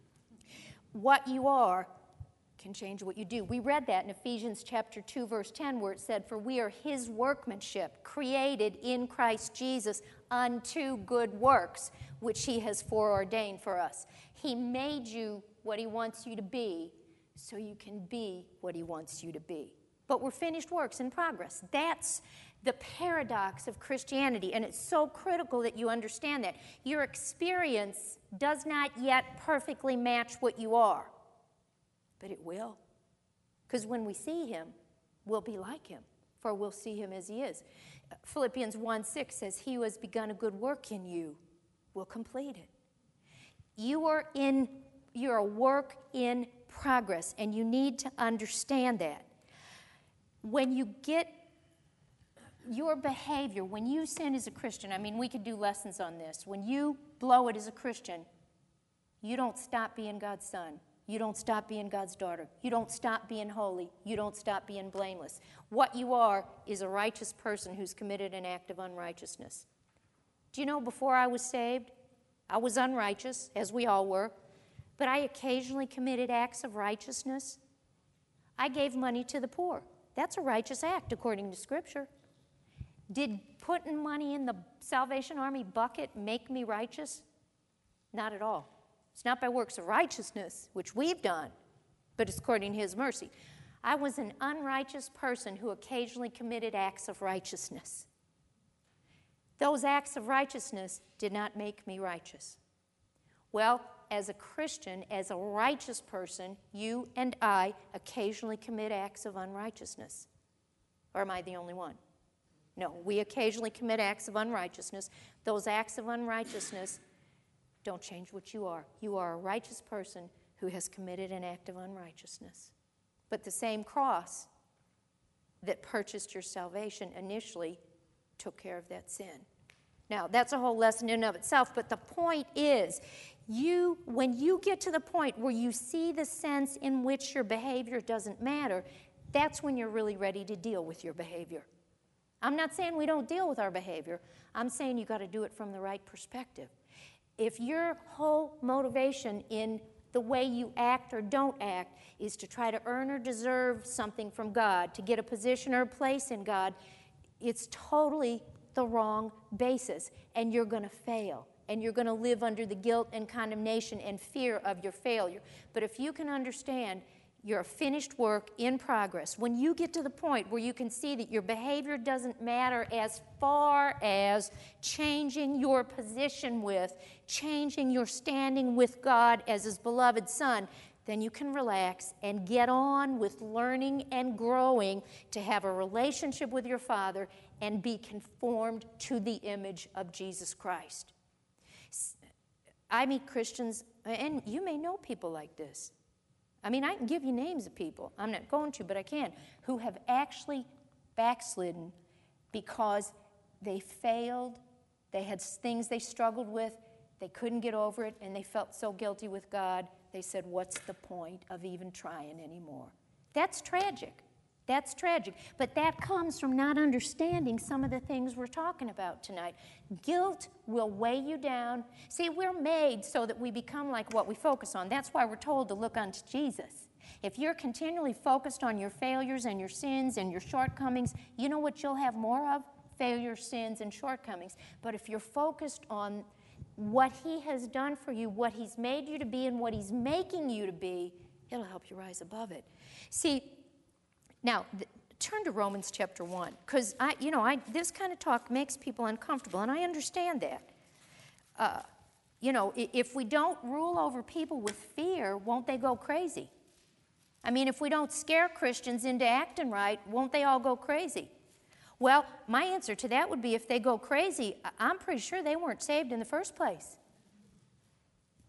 What you are can change what you do. We read that in Ephesians chapter 2, verse 10, where it said, "For we are his workmanship, created in Christ Jesus unto good works, which he has foreordained for us." He made you what he wants you to be so you can be what he wants you to be. But we're finished works in progress. That's the paradox of Christianity, and it's so critical that you understand that. Your experience does not yet perfectly match what you are. But it will. Because when we see him, we'll be like him, for we'll see him as he is. Philippians 1:6 says, "He who has begun a good work in you will complete it." You're a work in progress, and you need to understand that. When you get your behavior, when you sin as a Christian, I mean, we could do lessons on this. When you blow it as a Christian, you don't stop being God's son. You don't stop being God's daughter. You don't stop being holy. You don't stop being blameless. What you are is a righteous person who's committed an act of unrighteousness. Do you know, before I was saved, I was unrighteous, as we all were, but I occasionally committed acts of righteousness. I gave money to the poor. That's a righteous act, according to Scripture. Did putting money in the Salvation Army bucket make me righteous? Not at all. It's not by works of righteousness, which we've done, but it's according to his mercy. I was an unrighteous person who occasionally committed acts of righteousness. Those acts of righteousness did not make me righteous. Well, as a Christian, as a righteous person, you and I occasionally commit acts of unrighteousness. Or am I the only one? No, we occasionally commit acts of unrighteousness. Those acts of unrighteousness don't change what you are. You are a righteous person who has committed an act of unrighteousness. But the same cross that purchased your salvation initially took care of that sin. Now, that's a whole lesson in and of itself, but the point is, when you get to the point where you see the sense in which your behavior doesn't matter, that's when you're really ready to deal with your behavior. I'm not saying we don't deal with our behavior. I'm saying you got to do it from the right perspective. If your whole motivation in the way you act or don't act is to try to earn or deserve something from God, to get a position or a place in God, it's totally the wrong basis, and you're going to fail, and you're going to live under the guilt and condemnation and fear of your failure. But if you can understand you're a finished work in progress, when you get to the point where you can see that your behavior doesn't matter as far as changing your position with, changing your standing with God as his beloved son, then you can relax and get on with learning and growing to have a relationship with your Father and be conformed to the image of Jesus Christ. I meet Christians, and you may know people like this. I mean, I can give you names of people. I'm not going to, but I can, who have actually backslidden because they failed, they had things they struggled with, they couldn't get over it, and they felt so guilty with God, they said, what's the point of even trying anymore? That's tragic. That's tragic. But that comes from not understanding some of the things we're talking about tonight. Guilt will weigh you down. See, we're made so that we become like what we focus on. That's why we're told to look unto Jesus. If you're continually focused on your failures and your sins and your shortcomings, you know what you'll have more of? Failures, sins, and shortcomings. But if you're focused on what he has done for you, what he's made you to be, and what he's making you to be, it'll help you rise above it. See, now, turn to Romans chapter 1, because this kind of talk makes people uncomfortable, and I understand that. If we don't rule over people with fear, won't they go crazy? I mean, if we don't scare Christians into acting right, won't they all go crazy? Well, my answer to that would be if they go crazy, I'm pretty sure they weren't saved in the first place.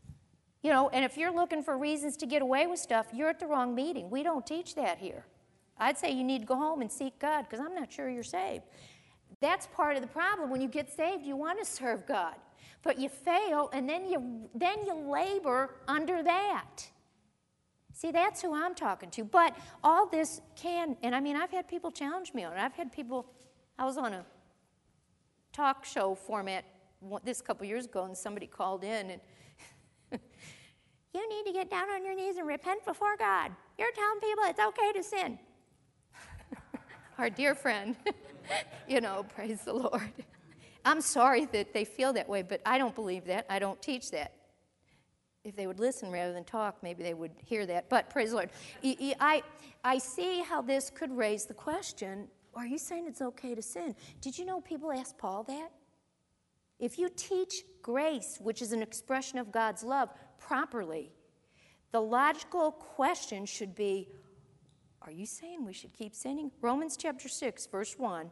And if you're looking for reasons to get away with stuff, you're at the wrong meeting. We don't teach that here. I'd say you need to go home and seek God because I'm not sure you're saved. That's part of the problem. When you get saved, you want to serve God. But you fail, and then you labor under that. See, that's who I'm talking to. But all this can, and I mean, I've had people challenge me on it. I've had people, I was on a talk show format this couple years ago, and somebody called in, and you need to get down on your knees and repent before God. You're telling people it's okay to sin. Our dear friend, praise the Lord. I'm sorry that they feel that way, but I don't believe that. I don't teach that. If they would listen rather than talk, maybe they would hear that. But praise the Lord. I see how this could raise the question, are you saying it's okay to sin? Did you know people ask Paul that? If you teach grace, which is an expression of God's love, properly, the logical question should be, are you saying we should keep sinning? Romans chapter 6, verse 1.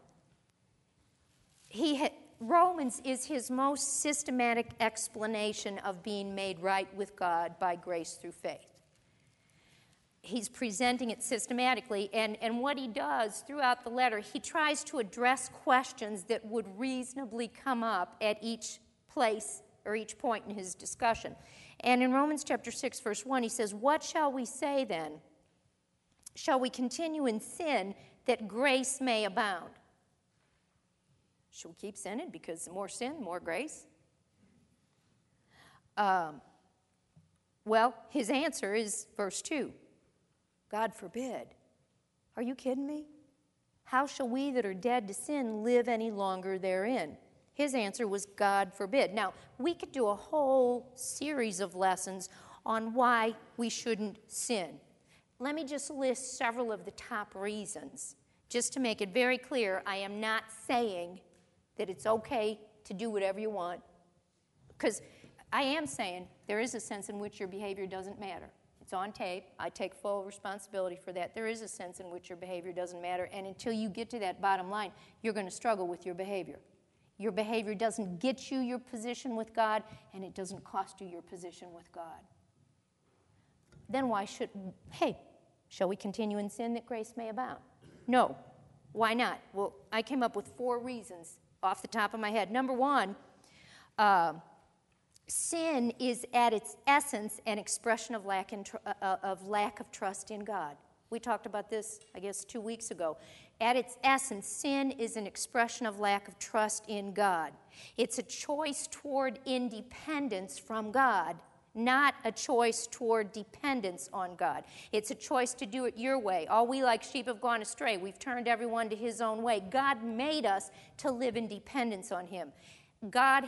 Romans is his most systematic explanation of being made right with God by grace through faith. He's presenting it systematically, and what he does throughout the letter, he tries to address questions that would reasonably come up at each place or each point in his discussion. And in Romans chapter 6, verse 1, he says, "What shall we say then? Shall we continue in sin that grace may abound?" Should we keep sinning because more sin, more grace? Well, his answer is verse 2. God forbid. Are you kidding me? How shall we that are dead to sin live any longer therein? His answer was God forbid. Now, we could do a whole series of lessons on why we shouldn't sin. Let me just list several of the top reasons. Just to make it very clear, I am not saying that it's okay to do whatever you want, because I am saying there is a sense in which your behavior doesn't matter. It's on tape. I take full responsibility for that. There is a sense in which your behavior doesn't matter, and until you get to that bottom line, you're going to struggle with your behavior. Your behavior doesn't get you your position with God, and it doesn't cost you your position with God. Then shall we continue in sin that grace may abound? No. Why not? Well, I came up with 4 reasons off the top of my head. Number 1, sin is at its essence an expression of lack of trust in God. We talked about this, 2 weeks ago. At its essence, sin is an expression of lack of trust in God. It's a choice toward independence from God, not a choice toward dependence on God. It's a choice to do it your way. All we like sheep have gone astray. We've turned everyone to his own way. God made us to live in dependence on him. God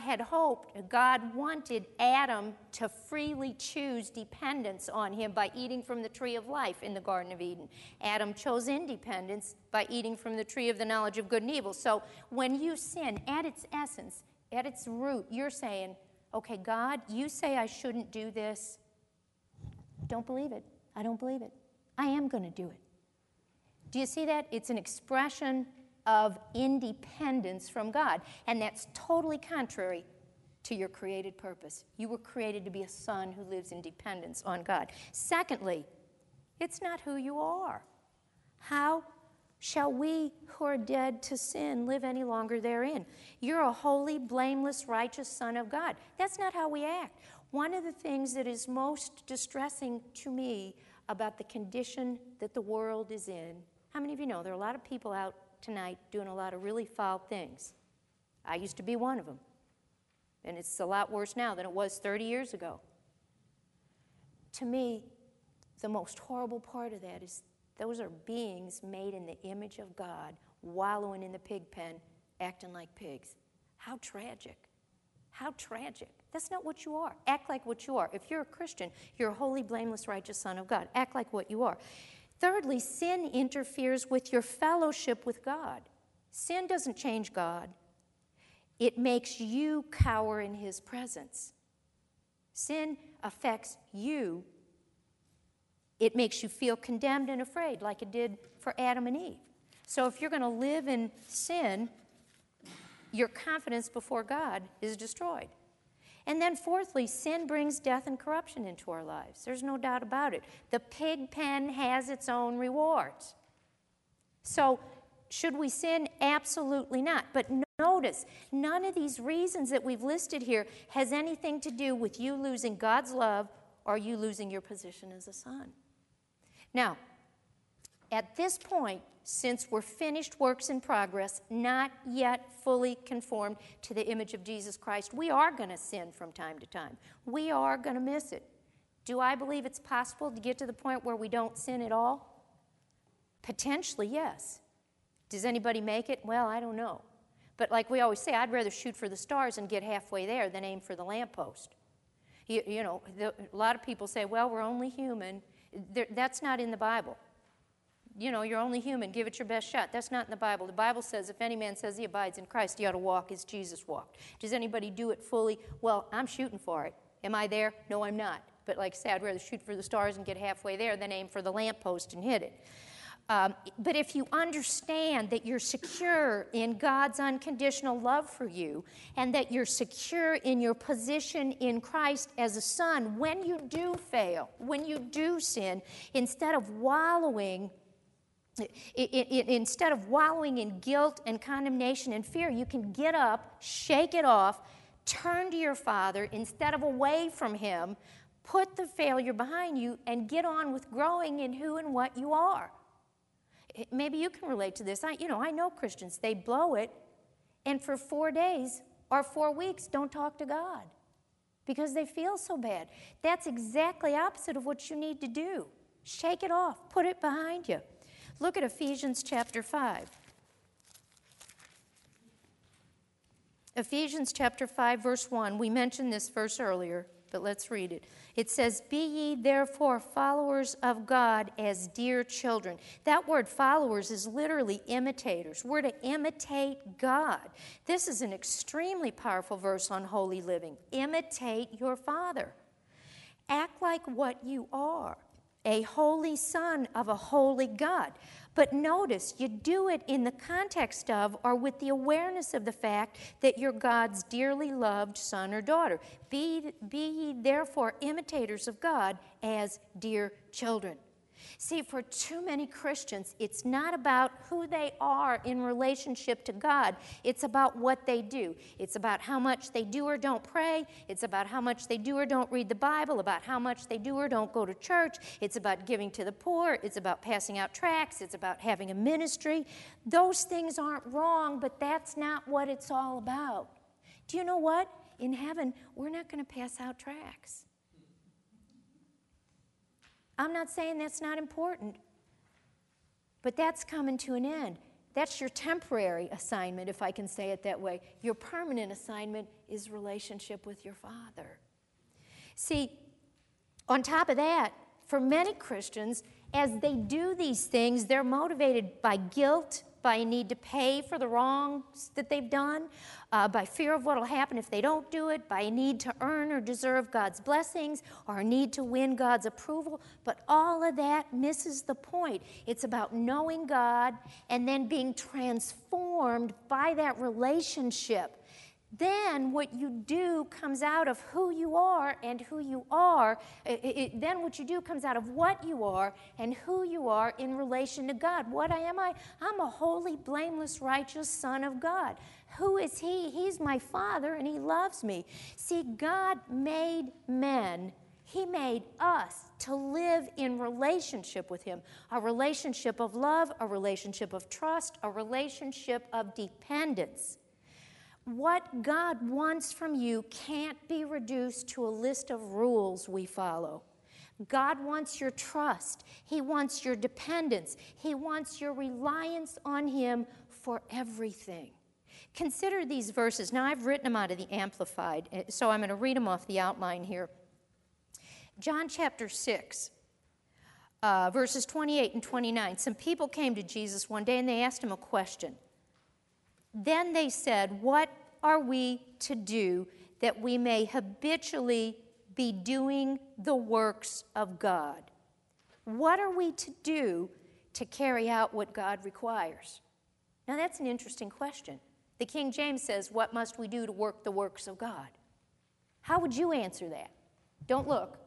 wanted Adam to freely choose dependence on him by eating from the tree of life in the Garden of Eden. Adam chose independence by eating from the tree of the knowledge of good and evil. So when you sin, at its essence, at its root, you're saying, okay, God, you say I shouldn't do this. Don't believe it. I don't believe it. I am going to do it. Do you see that? It's an expression of independence from God, and that's totally contrary to your created purpose. You were created to be a son who lives in dependence on God. Secondly, it's not who you are. How shall we who are dead to sin live any longer therein? You're a holy, blameless, righteous son of God. That's not how we act. One of the things that is most distressing to me about the condition that the world is in, how many of you know there are a lot of people out tonight doing a lot of really foul things? I used to be one of them. And it's a lot worse now than it was 30 years ago. To me, the most horrible part of that is those are beings made in the image of God, wallowing in the pig pen, acting like pigs. How tragic. How tragic. That's not what you are. Act like what you are. If you're a Christian, you're a holy, blameless, righteous son of God. Act like what you are. Thirdly, sin interferes with your fellowship with God. Sin doesn't change God. It makes you cower in his presence. Sin affects you. It makes you feel condemned and afraid like it did for Adam and Eve. So if you're going to live in sin, your confidence before God is destroyed. And then fourthly, sin brings death and corruption into our lives. There's no doubt about it. The pig pen has its own rewards. So, should we sin? Absolutely not. But notice, none of these reasons that we've listed here has anything to do with you losing God's love or you losing your position as a son. Now, at this point, since we're finished works in progress, not yet fully conformed to the image of Jesus Christ, we are going to sin from time to time. We are going to miss it. Do I believe it's possible to get to the point where we don't sin at all? Potentially, yes. Does anybody make it? Well, I don't know. But like we always say, I'd rather shoot for the stars and get halfway there than aim for the lamppost. A lot of people say, well, we're only human. That's not in the Bible. You're only human. Give it your best shot. That's not in the Bible. The Bible says if any man says he abides in Christ, he ought to walk as Jesus walked. Does anybody do it fully? Well, I'm shooting for it. Am I there? No, I'm not. But like I say, I'd rather shoot for the stars and get halfway there than aim for the lamppost and hit it. But if you understand that you're secure in God's unconditional love for you and that you're secure in your position in Christ as a son, when you do fail, when you do sin, instead of wallowing in guilt and condemnation and fear, you can get up, shake it off, turn to your Father instead of away from Him, put the failure behind you, and get on with growing in who and what you are. Maybe you can relate to this. I know Christians, they blow it, and for 4 days or 4 weeks don't talk to God because they feel so bad. That's exactly opposite of what you need to do. Shake it off. Put it behind you. Look at Ephesians chapter 5. Ephesians chapter 5, verse 1. We mentioned this verse earlier, but let's read it. It says, "Be ye therefore followers of God as dear children." That word followers is literally imitators. We're to imitate God. This is an extremely powerful verse on holy living. Imitate your Father. Act like what you are, a holy son of a holy God. But notice, you do it in the context of or with the awareness of the fact that you're God's dearly loved son or daughter. Be ye therefore imitators of God as dear children. See, for too many Christians, it's not about who they are in relationship to God. It's about what they do. It's about how much they do or don't pray. It's about how much they do or don't read the Bible, about how much they do or don't go to church. It's about giving to the poor. It's about passing out tracts. It's about having a ministry. Those things aren't wrong, but that's not what it's all about. Do you know what? In heaven, we're not going to pass out tracts. I'm not saying that's not important, but that's coming to an end. That's your temporary assignment, if I can say it that way. Your permanent assignment is relationship with your Father. See, on top of that, for many Christians, as they do these things, they're motivated by guilt, by a need to pay for the wrongs that they've done, by fear of what will happen if they don't do it, by a need to earn or deserve God's blessings, or a need to win God's approval. But all of that misses the point. It's about knowing God and then being transformed by that relationship. Then what you do comes out of who you are and who you are. Then what you do comes out of what you are and who you are in relation to God. What am I? I'm a holy, blameless, righteous son of God. Who is He? He's my Father and He loves me. See, God made men. He made us to live in relationship with Him. A relationship of love, a relationship of trust, a relationship of dependence. What God wants from you can't be reduced to a list of rules we follow. God wants your trust. He wants your dependence. He wants your reliance on Him for everything. Consider these verses. Now, I've written them out of the Amplified, so I'm going to read them off the outline here. John chapter 6, verses 28 and 29. Some people came to Jesus one day and they asked Him a question. Then they said, "What are we to do that we may habitually be doing the works of God?" What are we to do to carry out what God requires? Now that's an interesting question. The King James says, "What must we do to work the works of God?" How would you answer that? Don't look.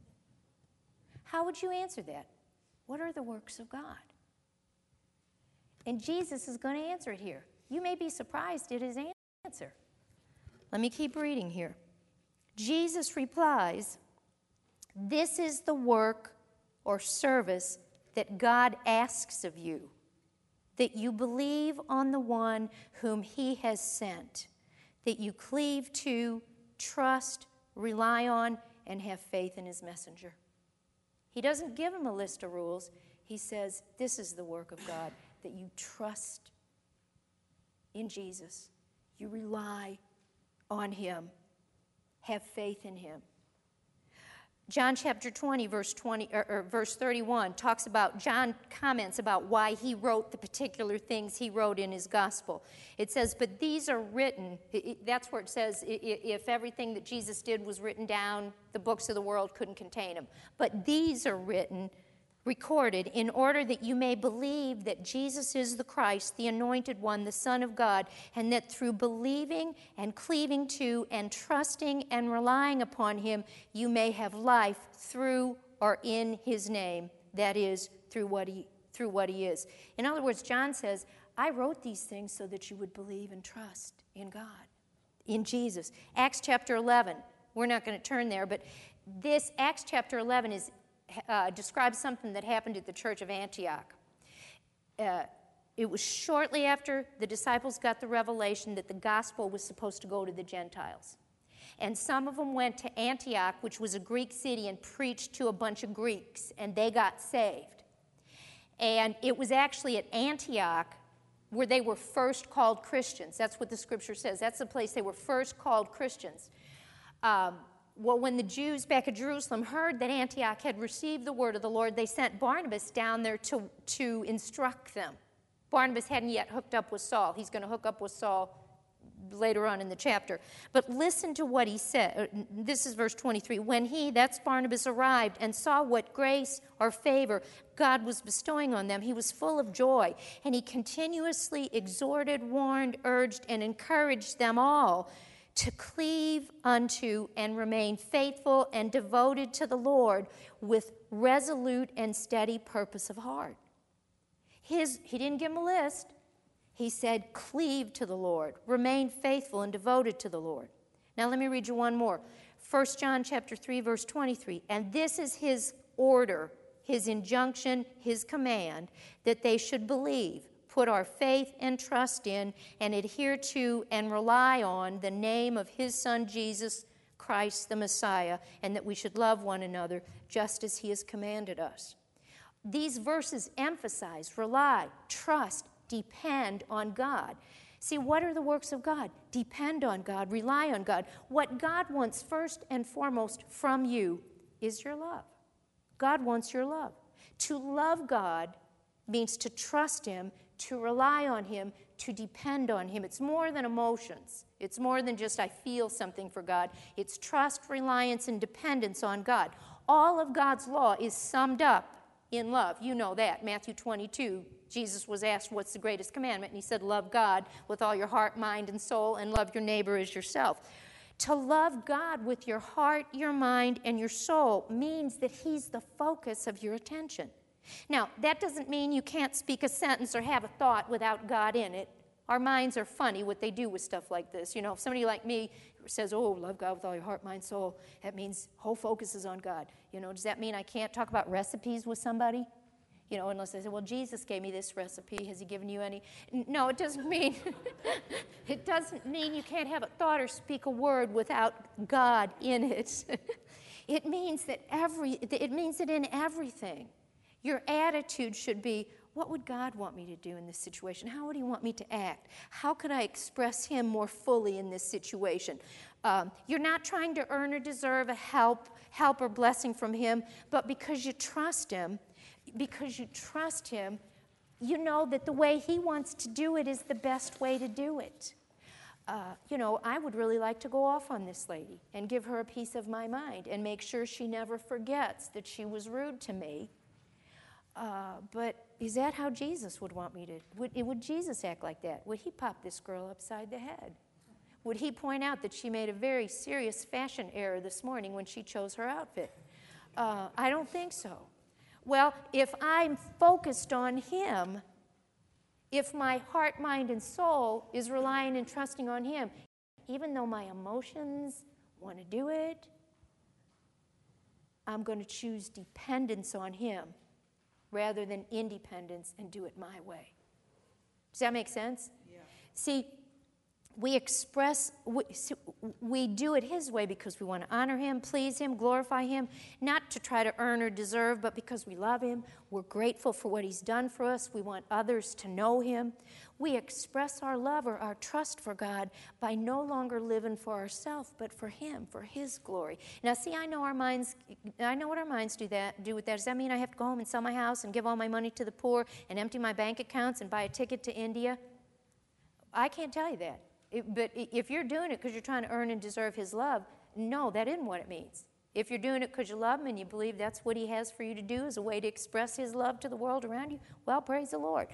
How would you answer that? What are the works of God? And Jesus is going to answer it here. You may be surprised at his answer. Let me keep reading here. Jesus replies, "This is the work or service that God asks of you, that you believe on the one whom he has sent, that you cleave to, trust, rely on, and have faith in his messenger." He doesn't give him a list of rules. He says, this is the work of God, that you trust in Jesus. You rely on him. Have faith in him. John chapter 20, verse 31 talks about, John comments about why he wrote the particular things he wrote in his gospel. It says, but these are written, that's where it says, if everything that Jesus did was written down, the books of the world couldn't contain them. But these are written, recorded, in order that you may believe that Jesus is the Christ, the Anointed One, the Son of God, and that through believing and cleaving to and trusting and relying upon him, you may have life through or in his name, that is, through what he is. In other words, John says, I wrote these things so that you would believe and trust in God, in Jesus. Acts chapter 11, we're not going to turn there, but this Acts chapter 11 describes something that happened at the church of Antioch. It was shortly after the disciples got the revelation that the gospel was supposed to go to the Gentiles. And some of them went to Antioch, which was a Greek city, and preached to a bunch of Greeks, and they got saved. And it was actually at Antioch where they were first called Christians. That's what the scripture says. That's the place they were first called Christians. Well, when the Jews back at Jerusalem heard that Antioch had received the word of the Lord, they sent Barnabas down there to instruct them. Barnabas hadn't yet hooked up with Saul. He's going to hook up with Saul later on in the chapter. But listen to what he said. This is verse 23. When he, that's Barnabas, arrived and saw what grace or favor God was bestowing on them, he was full of joy, and he continuously exhorted, warned, urged, and encouraged them all to cleave unto and remain faithful and devoted to the Lord with resolute and steady purpose of heart. He didn't give them a list. He said, cleave to the Lord, remain faithful and devoted to the Lord. Now let me read you one more. 1 John chapter 3, verse 23. And this is his order, his injunction, his command, that they should believe, put our faith and trust in, and adhere to and rely on the name of his Son, Jesus Christ, the Messiah, and that we should love one another just as he has commanded us. These verses emphasize, rely, trust, depend on God. See, what are the works of God? Depend on God, rely on God. What God wants first and foremost from you is your love. God wants your love. To love God means to trust him, to rely on him, to depend on him. It's more than emotions. It's more than just I feel something for God. It's trust, reliance, and dependence on God. All of God's law is summed up in love. You know that. Matthew 22, Jesus was asked, what's the greatest commandment? And he said, love God with all your heart, mind, and soul, and love your neighbor as yourself. To love God with your heart, your mind, and your soul means that he's the focus of your attention. Now, that doesn't mean you can't speak a sentence or have a thought without God in it. Our minds are funny what they do with stuff like this. You know, if somebody like me says, oh, love God with all your heart, mind, soul, that means whole focus is on God. You know, does that mean I can't talk about recipes with somebody? You know, unless they say, well, Jesus gave me this recipe. Has he given you any? No, it doesn't mean, it doesn't mean you can't have a thought or speak a word without God in it. It means that in everything, your attitude should be, what would God want me to do in this situation? How would he want me to act? How could I express him more fully in this situation? You're not trying to earn or deserve a help or blessing from him, but because you trust him, you know that the way he wants to do it is the best way to do it. You know, I would really like to go off on this lady and give her a piece of my mind and make sure she never forgets that she was rude to me. But is that how Jesus would want me to? Would Jesus act like that? Would he pop this girl upside the head? Would he point out that she made a very serious fashion error this morning when she chose her outfit? I don't think so. Well, if I'm focused on him, If my heart, mind, and soul is relying and trusting on Him, even though my emotions want to do it, I'm going to choose dependence on Him rather than independence and do it my way. Does that make sense? Yeah. See, we do it His way because we want to honor Him, please Him, glorify Him, not to try to earn or deserve, but because we love Him. We're grateful for what He's done for us. We want others to know Him. We express our love or our trust for God by no longer living for ourselves, but for Him, for His glory. Now, see, I know what our minds do with that. Does that mean I have to go home and sell my house and give all my money to the poor and empty my bank accounts and buy a ticket to India? I can't tell you that. But if you're doing it because you're trying to earn and deserve His love, no, that isn't what it means. If you're doing it because you love Him and you believe that's what He has for you to do as a way to express His love to the world around you, well, praise the Lord.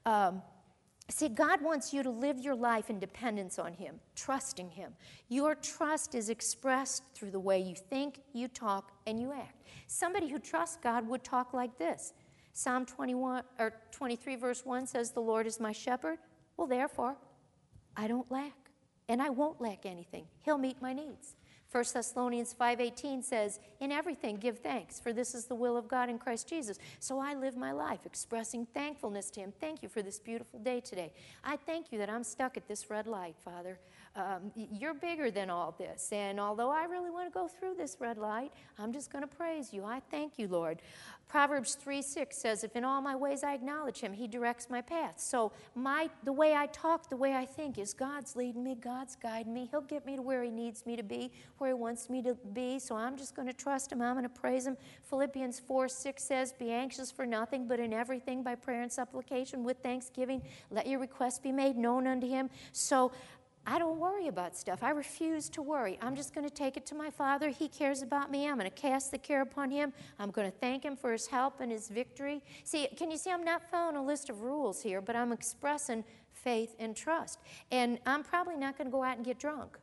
See, God wants you to live your life in dependence on Him, trusting Him. Your trust is expressed through the way you think, you talk, and you act. Somebody who trusts God would talk like this. Psalm 23, verse 1 says, "The Lord is my shepherd. Well, therefore, I don't lack, and I won't lack anything. He'll meet my needs." 1 Thessalonians 5:18 says, "In everything give thanks, for this is the will of God in Christ Jesus." So I live my life expressing thankfulness to Him. Thank you for this beautiful day today. I thank you that I'm stuck at this red light, Father. You're bigger than all this, and although I really want to go through this red light, I'm just going to praise you. I thank you, Lord. Proverbs 3:6 says, "If in all my ways I acknowledge Him, He directs my path." So the way I talk, the way I think is God's leading me, God's guiding me. He'll get me to where He needs me to be, where He wants me to be. So I'm just going to trust Him. I'm going to praise Him. Philippians 4:6 says, "Be anxious for nothing, but in everything by prayer and supplication with thanksgiving, let your requests be made known unto Him." So I don't worry about stuff. I refuse to worry. I'm just going to take it to my Father. He cares about me. I'm going to cast the care upon Him. I'm going to thank Him for His help and His victory. See, can you see I'm not following a list of rules here, but I'm expressing faith and trust. And I'm probably not going to go out and get drunk.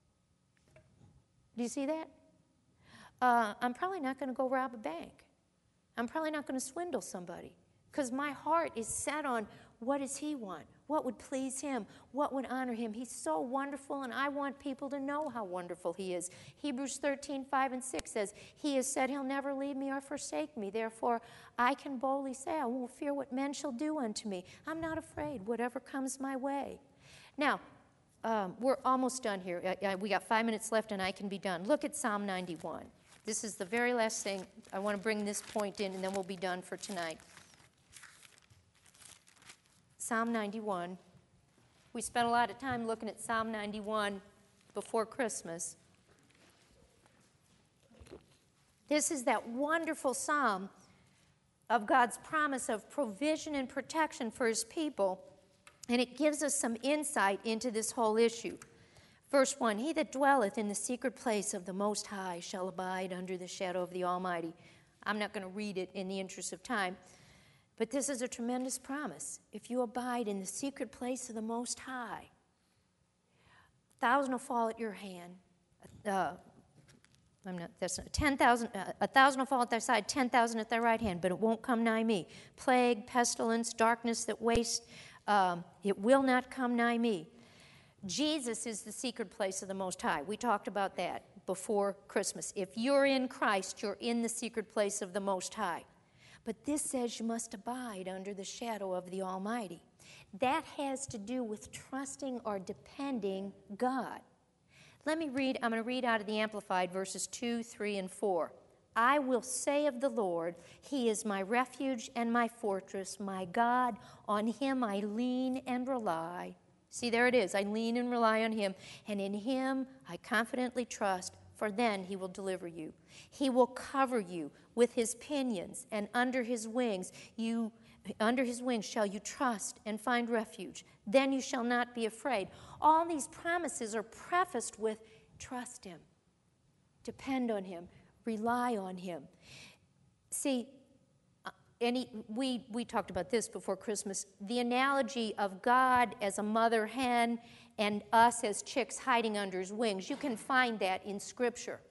Do you see that? I'm probably not going to go rob a bank. I'm probably not going to swindle somebody because my heart is set on what does He want? What would please Him? What would honor Him? He's so wonderful, and I want people to know how wonderful He is. Hebrews 13:5-6 says, "He has said He'll never leave me or forsake me. Therefore, I can boldly say, I won't fear what men shall do unto me. I'm not afraid, whatever comes my way." Now, we're almost done here. We got 5 minutes left, and I can be done. Look at Psalm 91. This is the very last thing. I want to bring this point in, and then we'll be done for tonight. Psalm 91. We spent a lot of time looking at Psalm 91 before Christmas. This is that wonderful psalm of God's promise of provision and protection for His people, and it gives us some insight into this whole issue. Verse 1, "He that dwelleth in the secret place of the Most High shall abide under the shadow of the Almighty." I'm not going to read it in the interest of time. But this is a tremendous promise. If you abide in the secret place of the Most High, 1,000 will fall at your hand. 10,000. 1,000 will fall at thy side, 10,000 at thy right hand, but it won't come nigh me. Plague, pestilence, darkness that waste, it will not come nigh me. Jesus is the secret place of the Most High. We talked about that before Christmas. If you're in Christ, you're in the secret place of the Most High. But this says you must abide under the shadow of the Almighty. That has to do with trusting or depending God. Let me read, I'm going to read out of the Amplified verses 2, 3, and 4. "I will say of the Lord, He is my refuge and my fortress, my God, on Him I lean and rely." See, there it is. I lean and rely on Him, and in Him I confidently trust, for then He will deliver you. He will cover you with His pinions, and under His wings shall you trust and find refuge. Then you shall not be afraid. All these promises are prefaced with trust Him, depend on Him, rely on Him. See, we talked about this before Christmas. The analogy of God as a mother hen and us as chicks hiding under His wings, you can find that in Scripture.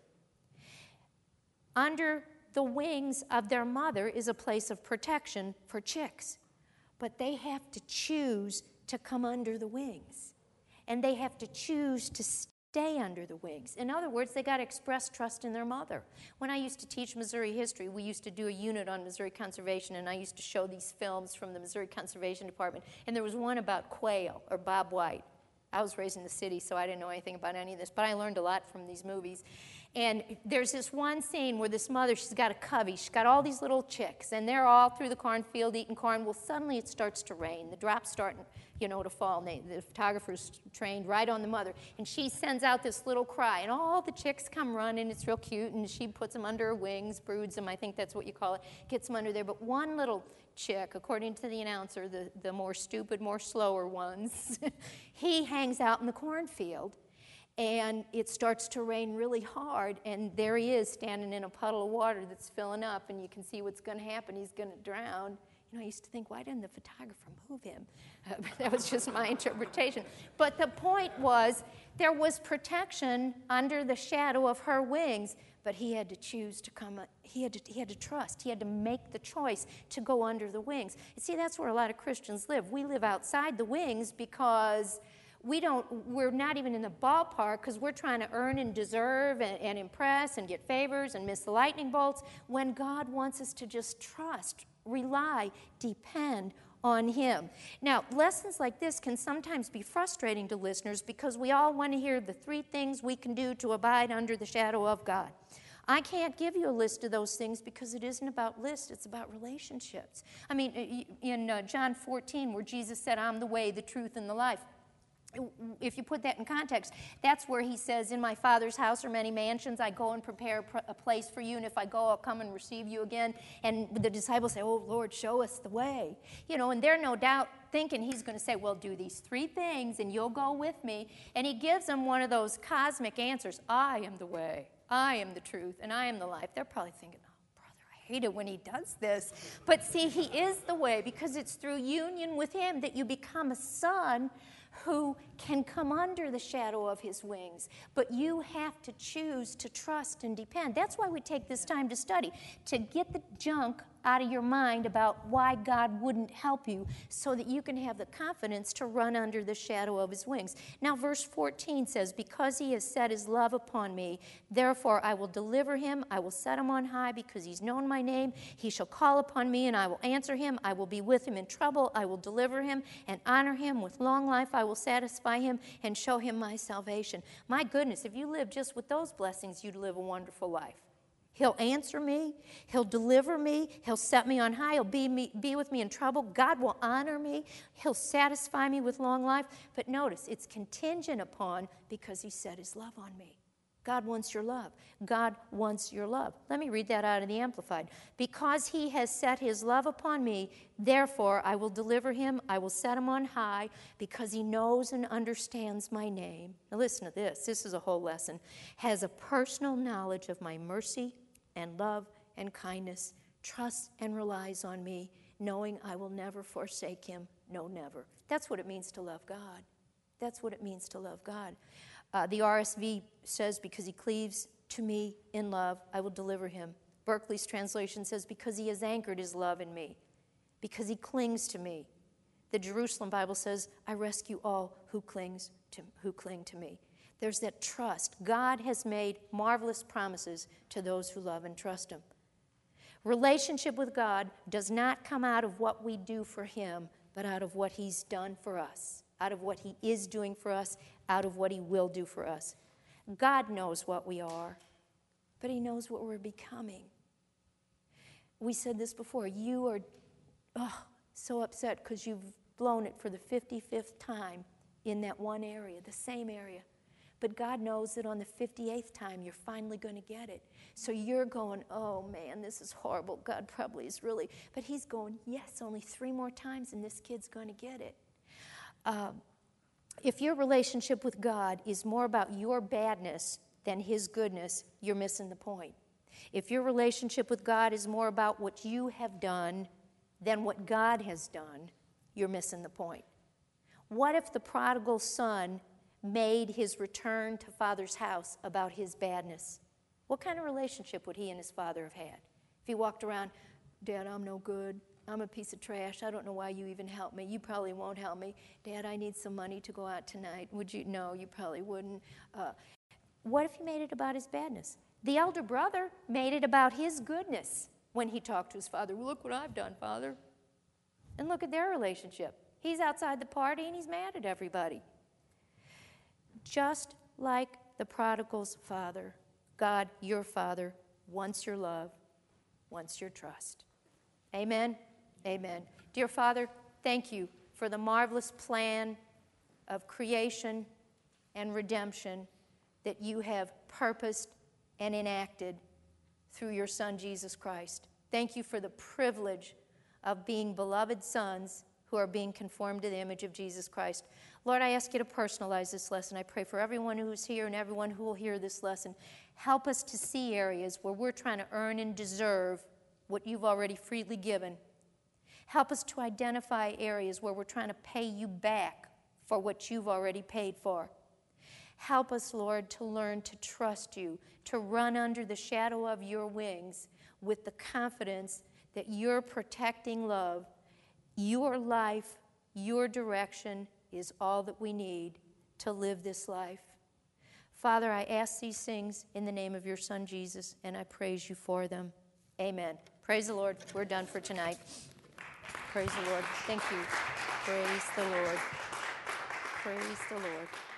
Under the wings of their mother is a place of protection for chicks. but they have to choose to come under the wings. And they have to choose to stay under the wings. In other words, they got to express trust in their mother. When I used to teach Missouri history, we used to do a unit on Missouri conservation, and I used to show these films from the Missouri Conservation Department. And there was one about quail, or Bob White. I was raised in the city, so I didn't know anything about any of this, but I learned a lot from these movies. And there's this one scene where this mother, she's got a covey. She's got all these little chicks, and they're all through the cornfield eating corn. Well, suddenly it starts to rain. The drops start, to fall. And the photographer's trained right on the mother. And she sends out this little cry, and all the chicks come running. It's real cute, and she puts them under her wings, broods them, I think that's what you call it, gets them under there. But one little chick, according to the announcer, the more stupid, more slower ones, he hangs out in the cornfield. And it starts to rain really hard, and there he is standing in a puddle of water that's filling up, and you can see what's going to happen. He's going to drown. I used to think, why didn't the photographer move him? That was just my interpretation. But the point was, there was protection under the shadow of her wings, but he had to choose to come. He had to trust. He had to make the choice to go under the wings. You see, that's where a lot of Christians live. We live outside the wings because we're not even in the ballpark because we're trying to earn and deserve and impress and get favors and miss the lightning bolts when God wants us to just trust, rely, depend on Him. Now, lessons like this can sometimes be frustrating to listeners because we all want to hear the 3 things we can do to abide under the shadow of God. I can't give you a list of those things because it isn't about lists, it's about relationships. I mean, in John 14, where Jesus said, I'm the way, the truth, and the life, if you put that in context, that's where he says, in my Father's house are many mansions. I go and prepare a place for you, and if I go, I'll come and receive you again. And the disciples say, oh, Lord, show us the way. And they're no doubt thinking he's going to say, well, do these 3 things, and you'll go with me. And he gives them one of those cosmic answers. I am the way, I am the truth, and I am the life. They're probably thinking, I hate it when he does this. But see, he is the way because it's through union with him that you become a son who can come under the shadow of his wings. But you have to choose to trust and depend. That's why we take this time to study, to get the junk out of your mind about why God wouldn't help you so that you can have the confidence to run under the shadow of his wings. Now, verse 14 says, because he has set his love upon me, therefore I will deliver him. I will set him on high because he's known my name. He shall call upon me, and I will answer him. I will be with him in trouble. I will deliver him and honor him. With long life I will satisfy him and show him my salvation. My goodness, if you live just with those blessings, you'd live a wonderful life. He'll answer me. He'll deliver me. He'll set me on high. He'll be with me in trouble. God will honor me. He'll satisfy me with long life. But notice, it's contingent upon because he set his love on me. God wants your love. God wants your love. Let me read that out of the Amplified. Because he has set his love upon me, therefore I will deliver him. I will set him on high because he knows and understands my name. Now listen to this. This is a whole lesson. Has a personal knowledge of my mercy and love and kindness, trusts and relies on me, knowing I will never forsake him. No, never. That's what it means to love God. That's what it means to love God. The RSV says, because he cleaves to me in love, I will deliver him. Berkeley's translation says, because he has anchored his love in me, because he clings to me. The Jerusalem Bible says, I rescue all who cling to me. There's that trust. God has made marvelous promises to those who love and trust him. Relationship with God does not come out of what we do for him, but out of what he's done for us, out of what he is doing for us, out of what he will do for us. God knows what we are, but he knows what we're becoming. We said this before. You are so upset because you've blown it for the 55th time in that one area, the same area. But God knows that on the 58th time, you're finally going to get it. So you're going, oh, man, this is horrible. God probably is really. But he's going, yes, only 3 more times, and this kid's going to get it. If your relationship with God is more about your badness than his goodness, you're missing the point. If your relationship with God is more about what you have done than what God has done, you're missing the point. What if the prodigal son made his return to Father's house about his badness? What kind of relationship would he and his father have had? If he walked around, Dad, I'm no good. I'm a piece of trash. I don't know why you even help me. You probably won't help me. Dad, I need some money to go out tonight. Would you? No, you probably wouldn't. What if he made it about his badness? The elder brother made it about his goodness when he talked to his father. Well, look what I've done, Father. And look at their relationship. He's outside the party and he's mad at everybody. Just like the prodigal's father, God, your Father, wants your love, wants your trust. Amen? Amen. Dear Father, thank you for the marvelous plan of creation and redemption that you have purposed and enacted through your Son, Jesus Christ. Thank you for the privilege of being beloved sons who are being conformed to the image of Jesus Christ. Lord, I ask you to personalize this lesson. I pray for everyone who's here and everyone who will hear this lesson. Help us to see areas where we're trying to earn and deserve what you've already freely given. Help us to identify areas where we're trying to pay you back for what you've already paid for. Help us, Lord, to learn to trust you, to run under the shadow of your wings with the confidence that your protecting love, your life, your direction is all that we need to live this life. Father, I ask these things in the name of your Son, Jesus, and I praise you for them. Amen. Praise the Lord. We're done for tonight. Praise the Lord. Thank you. Praise the Lord. Praise the Lord.